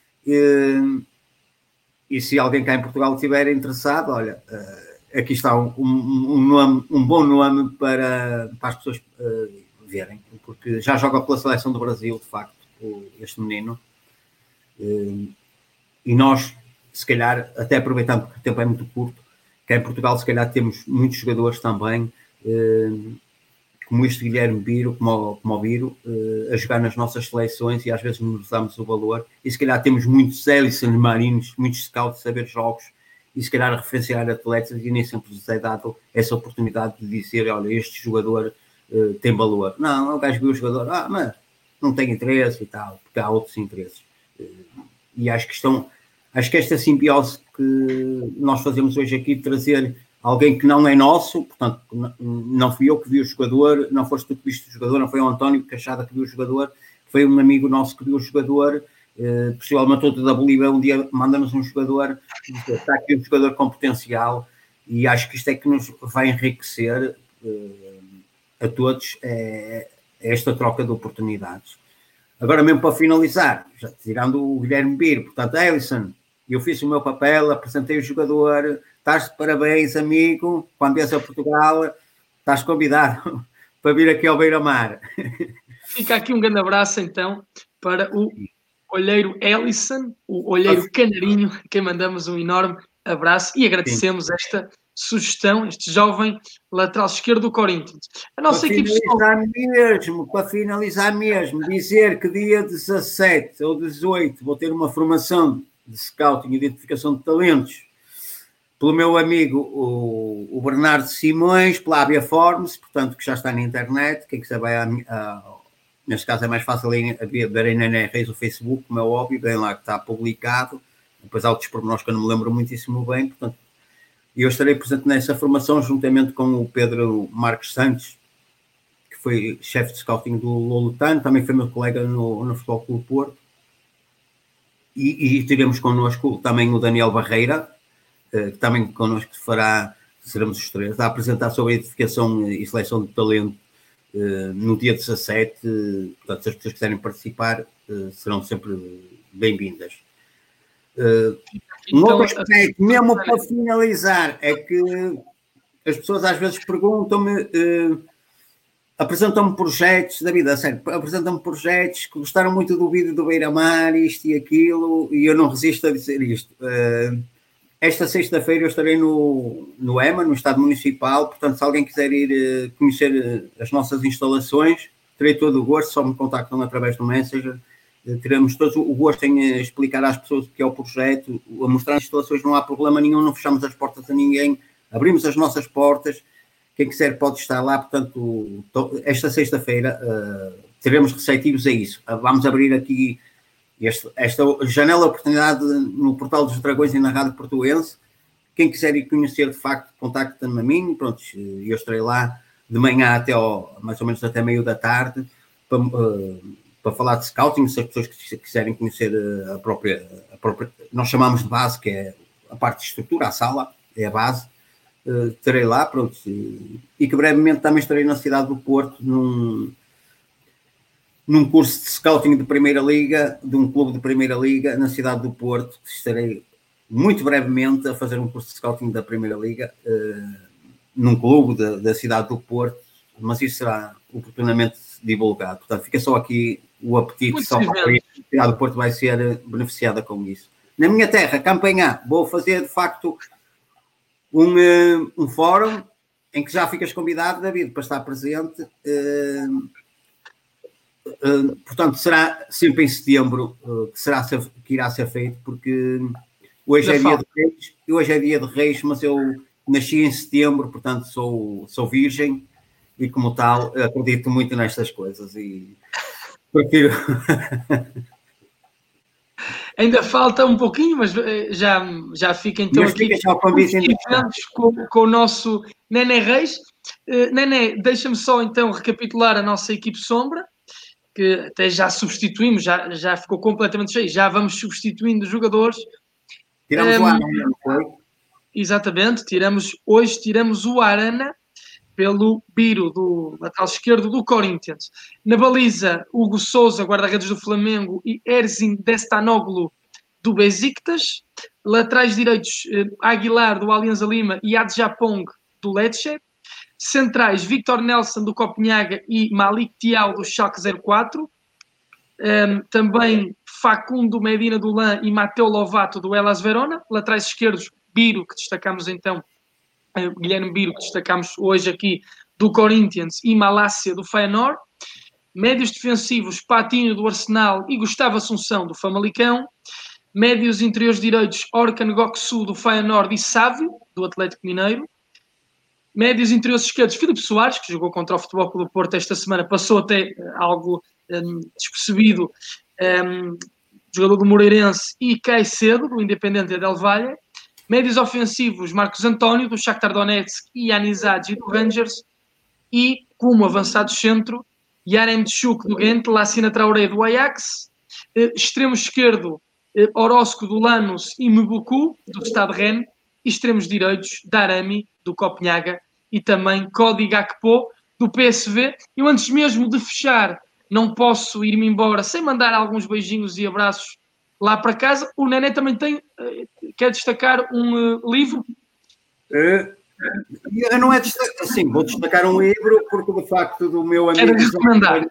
E se alguém cá em Portugal estiver interessado, olha, aqui está um, um, um, nome, um bom nome para, para as pessoas uh, verem, porque já joga pela seleção do Brasil, de facto, este menino. Uh, e nós, se calhar, até aproveitando porque o tempo é muito curto, cá em Portugal, se calhar, temos muitos jogadores também, uh, como este Guilherme Biro, como o, como o Biro, uh, a jogar nas nossas seleções e às vezes nos damos o valor. E se calhar temos muitos Ellison Marinos, muitos scouts a saber jogos e se calhar a referenciar atletas e nem sempre lhes é dado essa oportunidade de dizer, olha, este jogador uh, tem valor. Não, o gajo viu o jogador, ah, mas não tem interesse e tal, porque há outros interesses. Uh, e acho que estão, acho que esta simbiose que nós fazemos hoje aqui, de trazer alguém que não é nosso, portanto, não fui eu que vi o jogador, não foste tu que viste o jogador, não foi o António Cachada que viu o jogador, foi um amigo nosso que viu o jogador, eh, possivelmente outro da Bolívia, um dia manda-nos um jogador, está aqui um jogador com potencial, e acho que isto é que nos vai enriquecer eh, a todos, é, é esta troca de oportunidades. Agora mesmo para finalizar, já tirando o Guilherme Biro, portanto, Ellison, eu fiz o meu papel, apresentei o jogador, estás de parabéns, amigo, quando vies a Portugal, estás convidado para vir aqui ao Beira-Mar. Fica aqui um grande abraço, então, para o olheiro Ellison, o olheiro Canarinho, a quem mandamos um enorme abraço e agradecemos Sim. esta sugestão, este jovem lateral esquerdo do Corinthians. A nossa para equipe finalizar mesmo, para finalizar mesmo, dizer que dia dezassete ou dezoito vou ter uma formação de scouting e identificação de talentos pelo meu amigo o, o Bernardo Simões, pela Avia Forms, portanto, que já está na internet. Quem quiser vai a, a, neste caso é mais fácil ver em Nené Reis o Facebook, como é óbvio, bem lá que está publicado. Depois há outros pormenores que eu não me lembro muitíssimo bem, portanto, eu estarei presente nessa formação juntamente com o Pedro Marques Santos, que foi chefe de scouting do Loletano, também foi meu colega no, no Futebol Clube Porto. E, e teremos connosco também o Daniel Barreira, que também connosco fará, seremos os três, a apresentar sobre a identificação e seleção de talento no dia dezassete. Portanto, se as pessoas quiserem participar, serão sempre bem-vindas. Um outro aspecto, mesmo para finalizar, é que as pessoas às vezes perguntam-me, apresentam-me projetos da vida, sério, apresentam-me projetos que gostaram muito do vídeo do Beira-Mar, isto e aquilo, e eu não resisto a dizer isto. Esta sexta-feira eu estarei no, no E M A, no Estado Municipal, portanto, se alguém quiser ir uh, conhecer uh, as nossas instalações, terei todo o gosto, só me contactam através do Messenger, uh, teremos todo o gosto em uh, explicar às pessoas o que é o projeto, a mostrar as instalações, não há problema nenhum, não fechamos as portas a ninguém, abrimos as nossas portas, quem quiser pode estar lá, portanto, esta sexta-feira uh, teremos receptivos a isso. Uh, vamos abrir aqui Este, esta janela de oportunidade no Portal dos Dragões e na Rádio Portuense. Quem quiser ir conhecer, de facto, contacta-me a mim. Pronto, eu estarei lá de manhã até ao, mais ou menos até meio da tarde para, uh, para falar de scouting, se as pessoas que quiserem conhecer a própria, a própria, nós chamamos de base, que é a parte de estrutura, a sala, é a base. Uh, estarei lá, pronto, e, e que brevemente também estarei na cidade do Porto, num num curso de scouting de Primeira Liga, de um clube de Primeira Liga, na cidade do Porto. Estarei muito brevemente a fazer um curso de scouting da Primeira Liga, uh, num clube de, da cidade do Porto, mas isso será oportunamente divulgado. Portanto, fica só aqui o apetite, muito só para a cidade do Porto vai ser beneficiada com isso. Na minha terra, Campanhã, vou fazer, de facto, um, uh, um fórum em que já ficas convidado, David, para estar presente. Uh, Uh, portanto, será sempre em setembro uh, que, será ser, que irá ser feito, porque hoje é, dia de reis, hoje é dia de reis, mas eu nasci em setembro, portanto sou, sou virgem e como tal acredito muito nestas coisas e prefiro... Ainda falta um pouquinho, mas já, já fica então mas aqui com, com o nosso Nené Reis. Uh, Nené, deixa-me só então recapitular a nossa equipe sombra, que que até já substituímos, já, já ficou completamente cheio, já vamos substituindo jogadores. Tiramos um, o Arana, não foi? Exatamente, tiramos, hoje tiramos o Arana pelo Biro, do lateral esquerdo do Corinthians. Na baliza, Hugo Sousa, guarda-redes do Flamengo, e Erzin Destanoglu, do Besiktas. Laterais direitos, Aguilar, do Alianza Lima, e Adjapong, do Lecce. Centrais, Victor Nelson, do Copenhaga, e Malik Thiaw, do Schalke zero quatro. Um, também Facundo Medina do Lan e Matteo Lovato, do Hellas Verona. Laterais esquerdos, Biro, que destacamos então, uh, Guilherme Biro, que destacamos hoje aqui, do Corinthians, e Malásia, do Feyenoord. Médios defensivos, Patinho, do Arsenal, e Gustavo Assunção, do Famalicão. Médios interiores direitos, Orkan Goksu, do Feyenoord, e Sávio, do Atlético Mineiro. Médios interiores esquerdos, Filipe Soares, que jogou contra o Futebol Clube do Porto esta semana, passou até algo um, despercebido, um, jogador do Moreirense, e Caicedo, do Independente Del Valle. Médios ofensivos, Marcos António, do Shakhtar Donetsk, e Yanis Hadji, do Rangers. E, como avançado centro, Yarem Tchuk, do Ghent, Lassina Traoré, do Ajax. Uh, extremo esquerdo, uh, Orozco, do Lanús, e Mbuku, do Stade Rennes. E extremos direitos, Darami, do Copenhaga, e também Cody Gakpo, do P S V. Eu, antes mesmo de fechar, não posso ir-me embora sem mandar alguns beijinhos e abraços lá para casa. O Nené também tem, uh, quer destacar um uh, livro? Uh, eu não é destacar, assim, vou destacar um livro, porque de facto do meu amigo... Quero recomendar.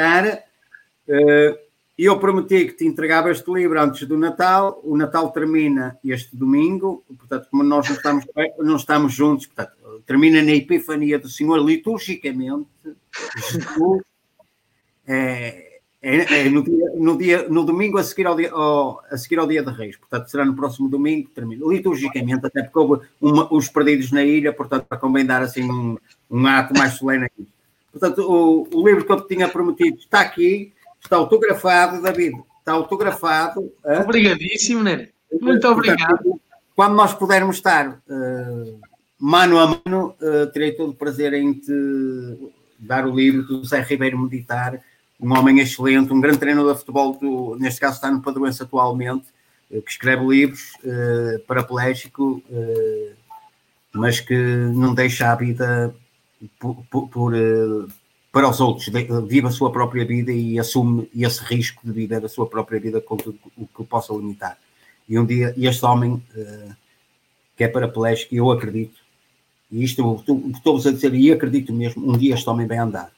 Uh, E eu prometi que te entregava este livro antes do Natal. O Natal termina este domingo, portanto, como nós não estamos, não estamos juntos, portanto, termina na Epifania do Senhor, liturgicamente. Jesus, é, é, é no, dia, no, dia, no domingo a seguir, ao dia, ao, a seguir ao Dia de Reis, portanto, será no próximo domingo, termina liturgicamente, até porque houve uma, os perdidos na ilha, portanto, para convém dar assim um, um ato mais solene aqui. Portanto, o, o livro que eu te tinha prometido está aqui. Está autografado, David. Está autografado. Obrigadíssimo, Nené. Muito obrigado. Portanto, quando nós pudermos estar uh, mano a mano, uh, terei todo o prazer em te dar o livro do Zé Ribeiro Meditar, um homem excelente, um grande treinador de futebol, do, neste caso está no Padroense atualmente, uh, que escreve livros, uh, paraplégico, uh, mas que não deixa a vida por... por, por uh, para os outros, vive a sua própria vida e assume esse risco de viver a sua própria vida com tudo o que possa limitar. E um dia, este homem, uh, que é paraplégico, eu acredito, e isto estou-vos a dizer, e acredito mesmo, um dia este homem vai andar.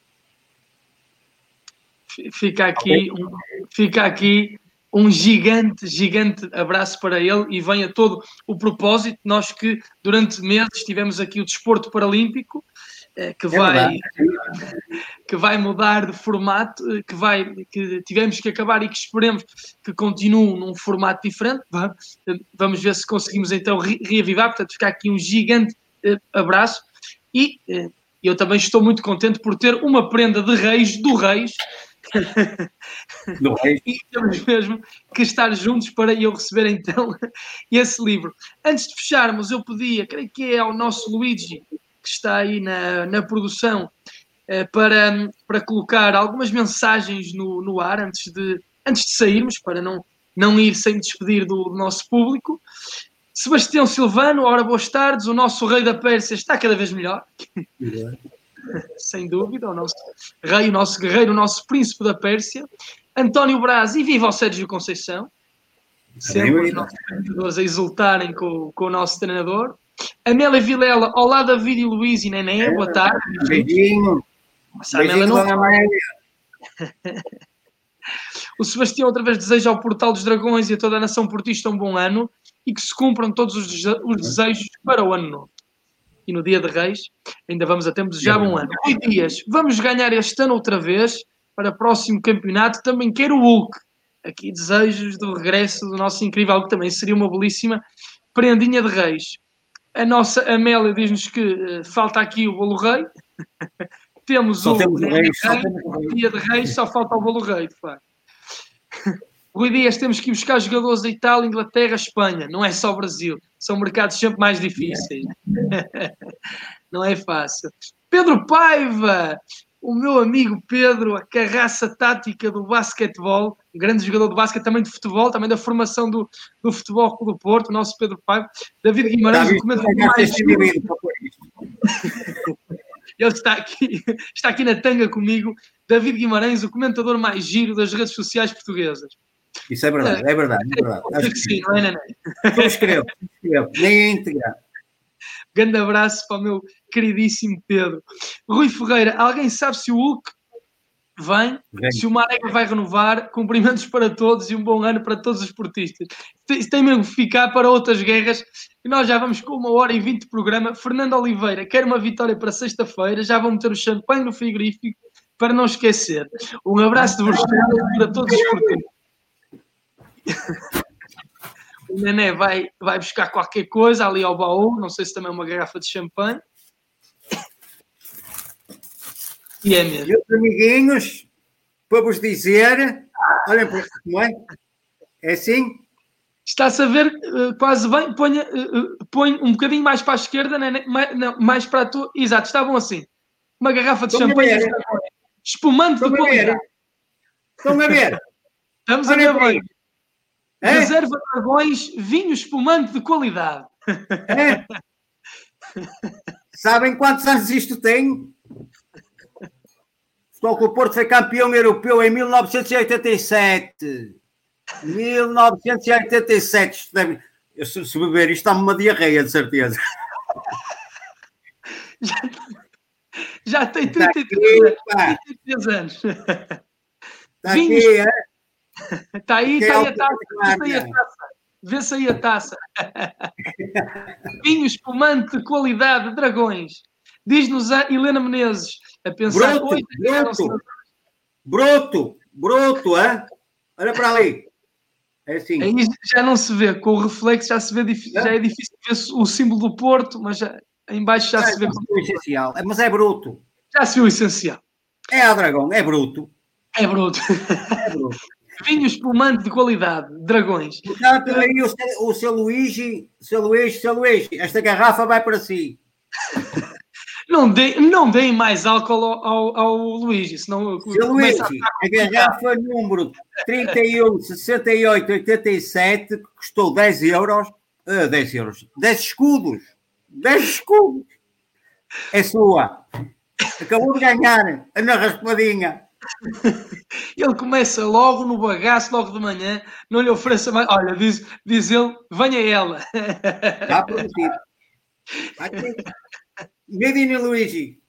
Fica aqui, okay. um, fica aqui um gigante, gigante abraço para ele, e venha todo o propósito, nós que durante meses tivemos aqui o desporto paralímpico, que vai, é que vai mudar de formato, que, vai, que tivemos que acabar e que esperemos que continue num formato diferente. Vamos ver se conseguimos então reavivar. Portanto, ficar aqui um gigante abraço. E eu também estou muito contente por ter uma prenda de Reis, do Reis. Do Reis. E temos mesmo que estar juntos para eu receber então esse livro. Antes de fecharmos, eu pedia, creio que é ao nosso Luigi, que está aí na, na produção, eh, para, para colocar algumas mensagens no, no ar antes de, antes de sairmos, para não, não ir sem despedir do, do nosso público. Sebastião Silvano, ora, boas tardes, o nosso rei da Pérsia está cada vez melhor. Sem dúvida, o nosso rei, o nosso guerreiro, o nosso príncipe da Pérsia. António Braz, e viva o Sérgio Conceição. Sempre os nossos treinadores a exultarem com, com o nosso treinador. Amélia Vilela, olá David e Luís e Nené, é, boa tarde. Beijinho. Beijinho, não... dona Amélia. O Sebastião outra vez deseja ao Portal dos Dragões e a toda a nação portista um bom ano e que se cumpram todos os, dese... os desejos para o ano novo. E no Dia de Reis ainda vamos a tempo de já bom ano. Rui Dias, vamos ganhar este ano outra vez para o próximo campeonato. Também quero o Hulk. Aqui desejos do regresso do nosso incrível, que também seria uma belíssima prendinha de Reis. A nossa Amélia diz-nos que uh, falta aqui o bolo rei. Temos só o temos Dia, rei, rei, só temos Dia de Reis, só falta o bolo rei, de facto. Rui Dias, temos que ir buscar jogadores da Itália, Inglaterra, Espanha. Não é só Brasil. São mercados sempre mais difíceis. Não é fácil. Pedro Paiva, o meu amigo Pedro, a carraça tática do basquetebol, um grande jogador de basquete, também de futebol, também da formação do, do Futebol Clube do Porto, o nosso Pedro Paiva, David Guimarães, o comentador mais giro. Ele está aqui, está aqui na tanga comigo, David Guimarães, o comentador mais giro das redes sociais portuguesas. Isso é verdade, é verdade, é verdade. Acho que sim, não é, Neném? Subscrevo, subscrevo, nem é integrar. Grande abraço para o meu queridíssimo Pedro. Rui Ferreira, alguém sabe se o Hulk vem? Vem. Se o Marega vai renovar? Cumprimentos para todos e um bom ano para todos os esportistas. Isso tem mesmo que ficar para outras guerras. E nós já vamos com uma hora e vinte de programa. Fernando Oliveira quer uma vitória para sexta-feira. Já vão meter o champanhe no frigorífico para não esquecer. Um abraço de Bruxelas para todos os esportistas. O Nené vai, vai buscar qualquer coisa ali ao baú, não sei se também é uma garrafa de champanhe. E é mesmo. Meus amiguinhos, para vos dizer, olhem para como é. É assim? Está-se a ver uh, quase bem. Põe, uh, põe um bocadinho mais para a esquerda, Nené, mais, não, mais para a tua. Exato, está bom assim. Uma garrafa de Estão champanhe espumante de qualidade. Estão a ver? Estamos olhem a ver bem. É? Reserva Dragões, vinho espumante de qualidade. É? Sabem quantos anos isto tem? Só que o Porto foi campeão europeu em mil novecentos e oitenta e sete. mil novecentos e oitenta e sete. Eu, se beber isto, dá-me uma diarreia, de certeza. Já, já tem trinta e três anos. Está aqui, é? Está aí, está aí a taça. Vê-se aí a taça. Vê-se aí a taça. Vinho espumante de qualidade, Dragões. Diz-nos a Helena Menezes, a pensar... Broto, broto, broto, broto, é? Olha para ali. É assim. Aí já não se vê, com o reflexo já se vê, é? Já é difícil ver o símbolo do Porto, mas já, em baixo já é, se vê... O essencial, mas é bruto. Já se viu o essencial. É a Dragão, é bruto. É bruto. É bruto. Vinho espumante de qualidade, Dragões. Portanto, aí o, o seu Luigi, seu Luís, seu Luís, esta garrafa vai para si. Não deem não deem mais álcool ao, ao, ao Luigi, senão... Seu Luigi, a, a garrafa número trinta e um, sessenta e oito, oitenta e sete, que custou dez euros, uh, dez euros, dez escudos, dez escudos, é sua. Acabou de ganhar na raspadinha. Ele começa logo no bagaço, logo de manhã, não lhe ofereça mais. Olha, diz, diz ele, venha ela. Está prometido. Aqui. Medina Luigi.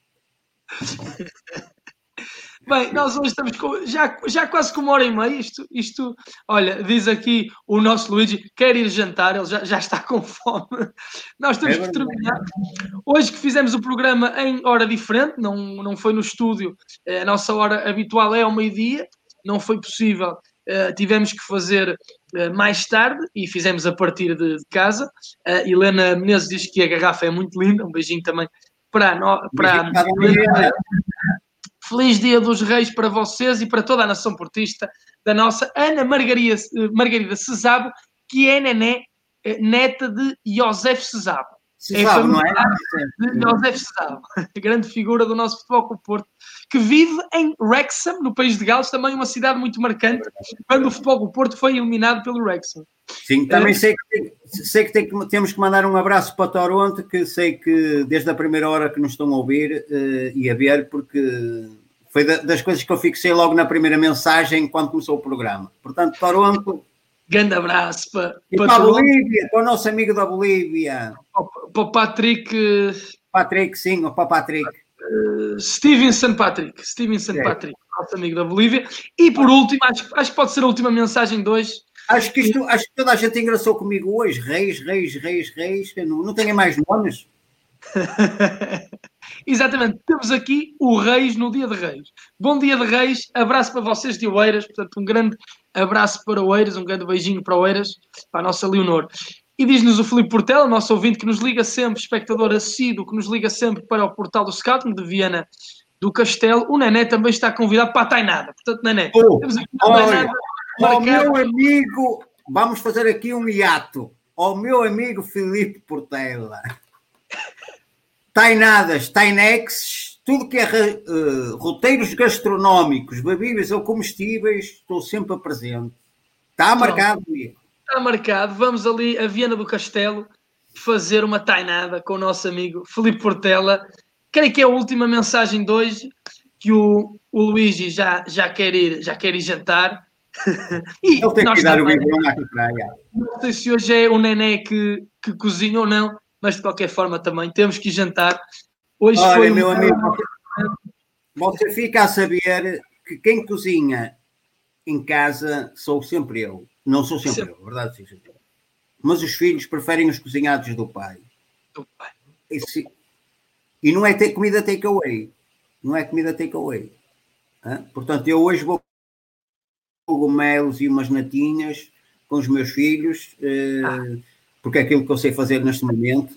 Bem, nós hoje estamos com, já, já quase com uma hora e meia. Isto, isto, olha, diz aqui o nosso Luigi, quer ir jantar, ele já, já está com fome. Nós temos é que terminar. Hoje que fizemos o programa em hora diferente, não, não foi no estúdio, a nossa hora habitual é ao meio-dia, não foi possível, uh, tivemos que fazer uh, mais tarde e fizemos a partir de, de casa. Uh, Helena Menezes diz que a garrafa é muito linda, um beijinho também para a... No, para a Feliz Dia dos Reis para vocês e para toda a nação portista da nossa Ana Margarida, Margarida Cesabo, que é nené, neta de José Cesabo. Cesabo, é não é? De José Cesabo, grande figura do nosso Futebol Clube Porto, que vive em Wrexham, no país de Gales, também uma cidade muito marcante, quando o Futebol Clube Porto foi eliminado pelo Wrexham. Sim, também é. sei que, sei que, tem que temos que mandar um abraço para Toronto, que sei que desde a primeira hora que nos estão a ouvir uh, e a ver, porque foi da, das coisas que eu fixei logo na primeira mensagem quando começou o programa. Portanto, Toronto... Grande abraço para, e para, para a Bolívia, para o nosso amigo da Bolívia. Para o Patrick... Patrick, sim, para o Patrick. Uh, Stevenson Patrick. Stevenson é. Patrick, nosso amigo da Bolívia. E por último, acho, acho que pode ser a última mensagem de hoje. Acho que, isto, acho que toda a gente engraçou comigo hoje. Reis, reis, reis, reis. Não, não tenho mais nomes. Exatamente. Temos aqui o Reis no Dia de Reis. Bom Dia de Reis. Abraço para vocês de Oeiras. Portanto, um grande abraço para Oeiras. Um grande beijinho para Oeiras. Para a nossa Leonor. E diz-nos o Filipe Portela, nosso ouvinte, que nos liga sempre, espectador assíduo, que nos liga sempre para o portal do Scouting de Viana do Castelo. O Nené também está convidado para a Tainada. Portanto, Nené, oh, temos aqui uma Tainada. Ao meu amigo, vamos fazer aqui um hiato. Ao meu amigo Filipe Portela. Tainadas, Tainex, tudo que é uh, roteiros gastronómicos, bebíveis ou comestíveis, estou sempre presente. Está marcado, amigo. Está marcado. Vamos ali a Viana do Castelo fazer uma tainada com o nosso amigo Filipe Portela. Creio que é a última mensagem de hoje, que o, o Luigi já, já, quer ir, já quer ir jantar. E eu tenho que dar o biberão à praia. Não sei se hoje é o Nené que, que cozinha ou não, mas de qualquer forma também temos que ir jantar. Hoje Olha, foi meu um... amigo, você fica a saber que quem cozinha em casa sou sempre eu. Não sou sempre, sempre. eu, verdade seja. Mas os filhos preferem os cozinhados do pai. Do pai. Esse... E não é ter comida takeaway. Não é comida takeaway. Portanto, eu hoje vou cogumelos e umas natinhas com os meus filhos, ah. porque é aquilo que eu sei fazer neste momento.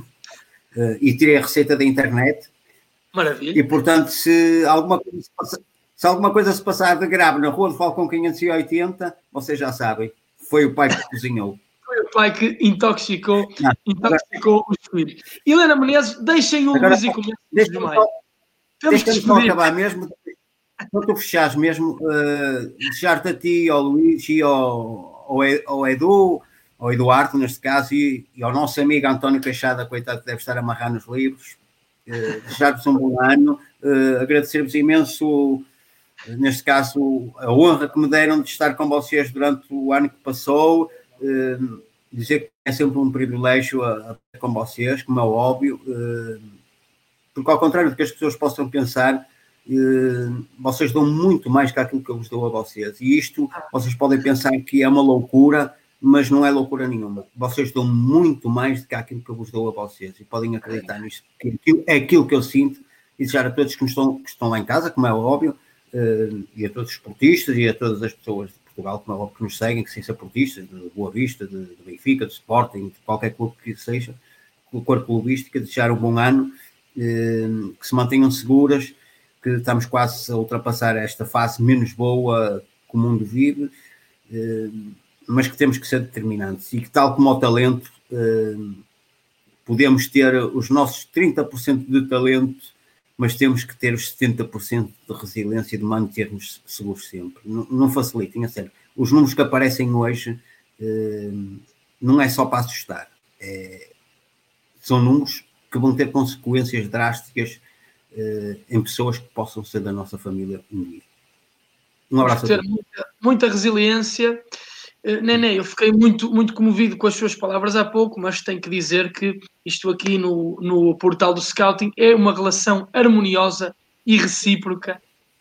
E tirei a receita da internet. Maravilha. E, portanto, se alguma coisa se, passa, se, alguma coisa se passar de grave na Rua de Falcão quinhentos e oitenta, vocês já sabem, foi o pai que cozinhou. Foi o pai que intoxicou, Não, intoxicou agora, os filhos. Helena Menezes, deixem o Luís e comer demais. Deixa-me só acabar mesmo, quando tu fechares mesmo, uh, deixar-te a ti, ao Luís e ao, ao, ao Edu, ao Eduardo, neste caso, e, e ao nosso amigo António Queixada, coitado, que deve estar a amarrar nos livros, uh, desejar-vos um bom ano, uh, agradecer-vos imenso, uh, neste caso, a honra que me deram de estar com vocês durante o ano que passou, uh, dizer que é sempre um privilégio a, a com vocês, como é óbvio, uh, porque ao contrário do que as pessoas possam pensar, uh, vocês dão muito mais que aquilo que eu vos dou a vocês, e isto, vocês podem pensar que é uma loucura, mas não é loucura nenhuma. Vocês dão muito mais do que aquilo que eu vos dou a vocês. E podem acreditar nisto. É aquilo que eu sinto. E desejar a todos que estão, que estão lá em casa, como é óbvio, uh, e a todos os esportistas e a todas as pessoas de Portugal, como é óbvio, que nos seguem, que sem ser portistas, de Boa Vista, de, de Benfica, de Sporting, de qualquer clube que seja, o corpo clubístico, desejar um bom ano, uh, que se mantenham seguras, que estamos quase a ultrapassar esta fase menos boa que o mundo vive, uh, mas que temos que ser determinantes e que, tal como o talento, eh, podemos ter os nossos trinta por cento de talento, mas temos que ter os setenta por cento de resiliência, de manter-nos seguros sempre. Não, não facilitem, a sério. Os números que aparecem hoje eh, não é só para assustar. É, são números que vão ter consequências drásticas eh, em pessoas que possam ser da nossa família um dia. Um abraço a todos. Muita, muita resiliência. Uh, Nené, eu fiquei muito, muito comovido com as suas palavras há pouco, mas tenho que dizer que isto aqui no, no portal do Scouting é uma relação harmoniosa e recíproca.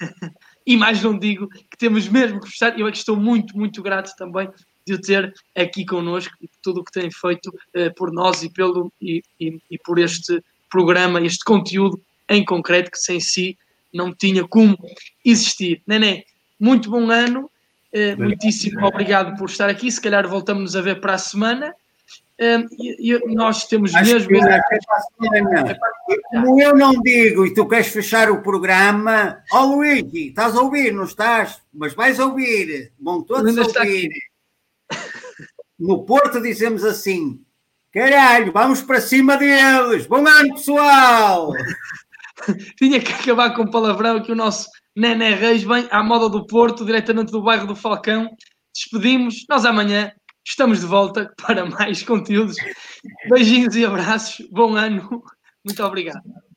E mais não digo que temos mesmo que gostar. Eu é que estou muito, muito grato também de o ter aqui connosco e por tudo o que tem feito uh, por nós e, pelo, e, e, e por este programa, este conteúdo em concreto, que sem si não tinha como existir. Nené, muito bom ano. Uh, muitíssimo obrigado por estar aqui. Se calhar voltamos a ver para a semana. Uh, e, e nós temos Acho mesmo. Que, é para a semana. Como eu não digo e tu queres fechar o programa, ó oh, Luigi, estás a ouvir, não estás? Mas vais ouvir, vão todos ouvir. No Porto dizemos assim: caralho, vamos para cima deles. Bom ano, pessoal! Tinha que acabar com palavrão, que o nosso Nené Reis vem à moda do Porto, diretamente do bairro do Falcão. Despedimos. Nós amanhã estamos de volta para mais conteúdos. Beijinhos e abraços. Bom ano. Muito obrigado.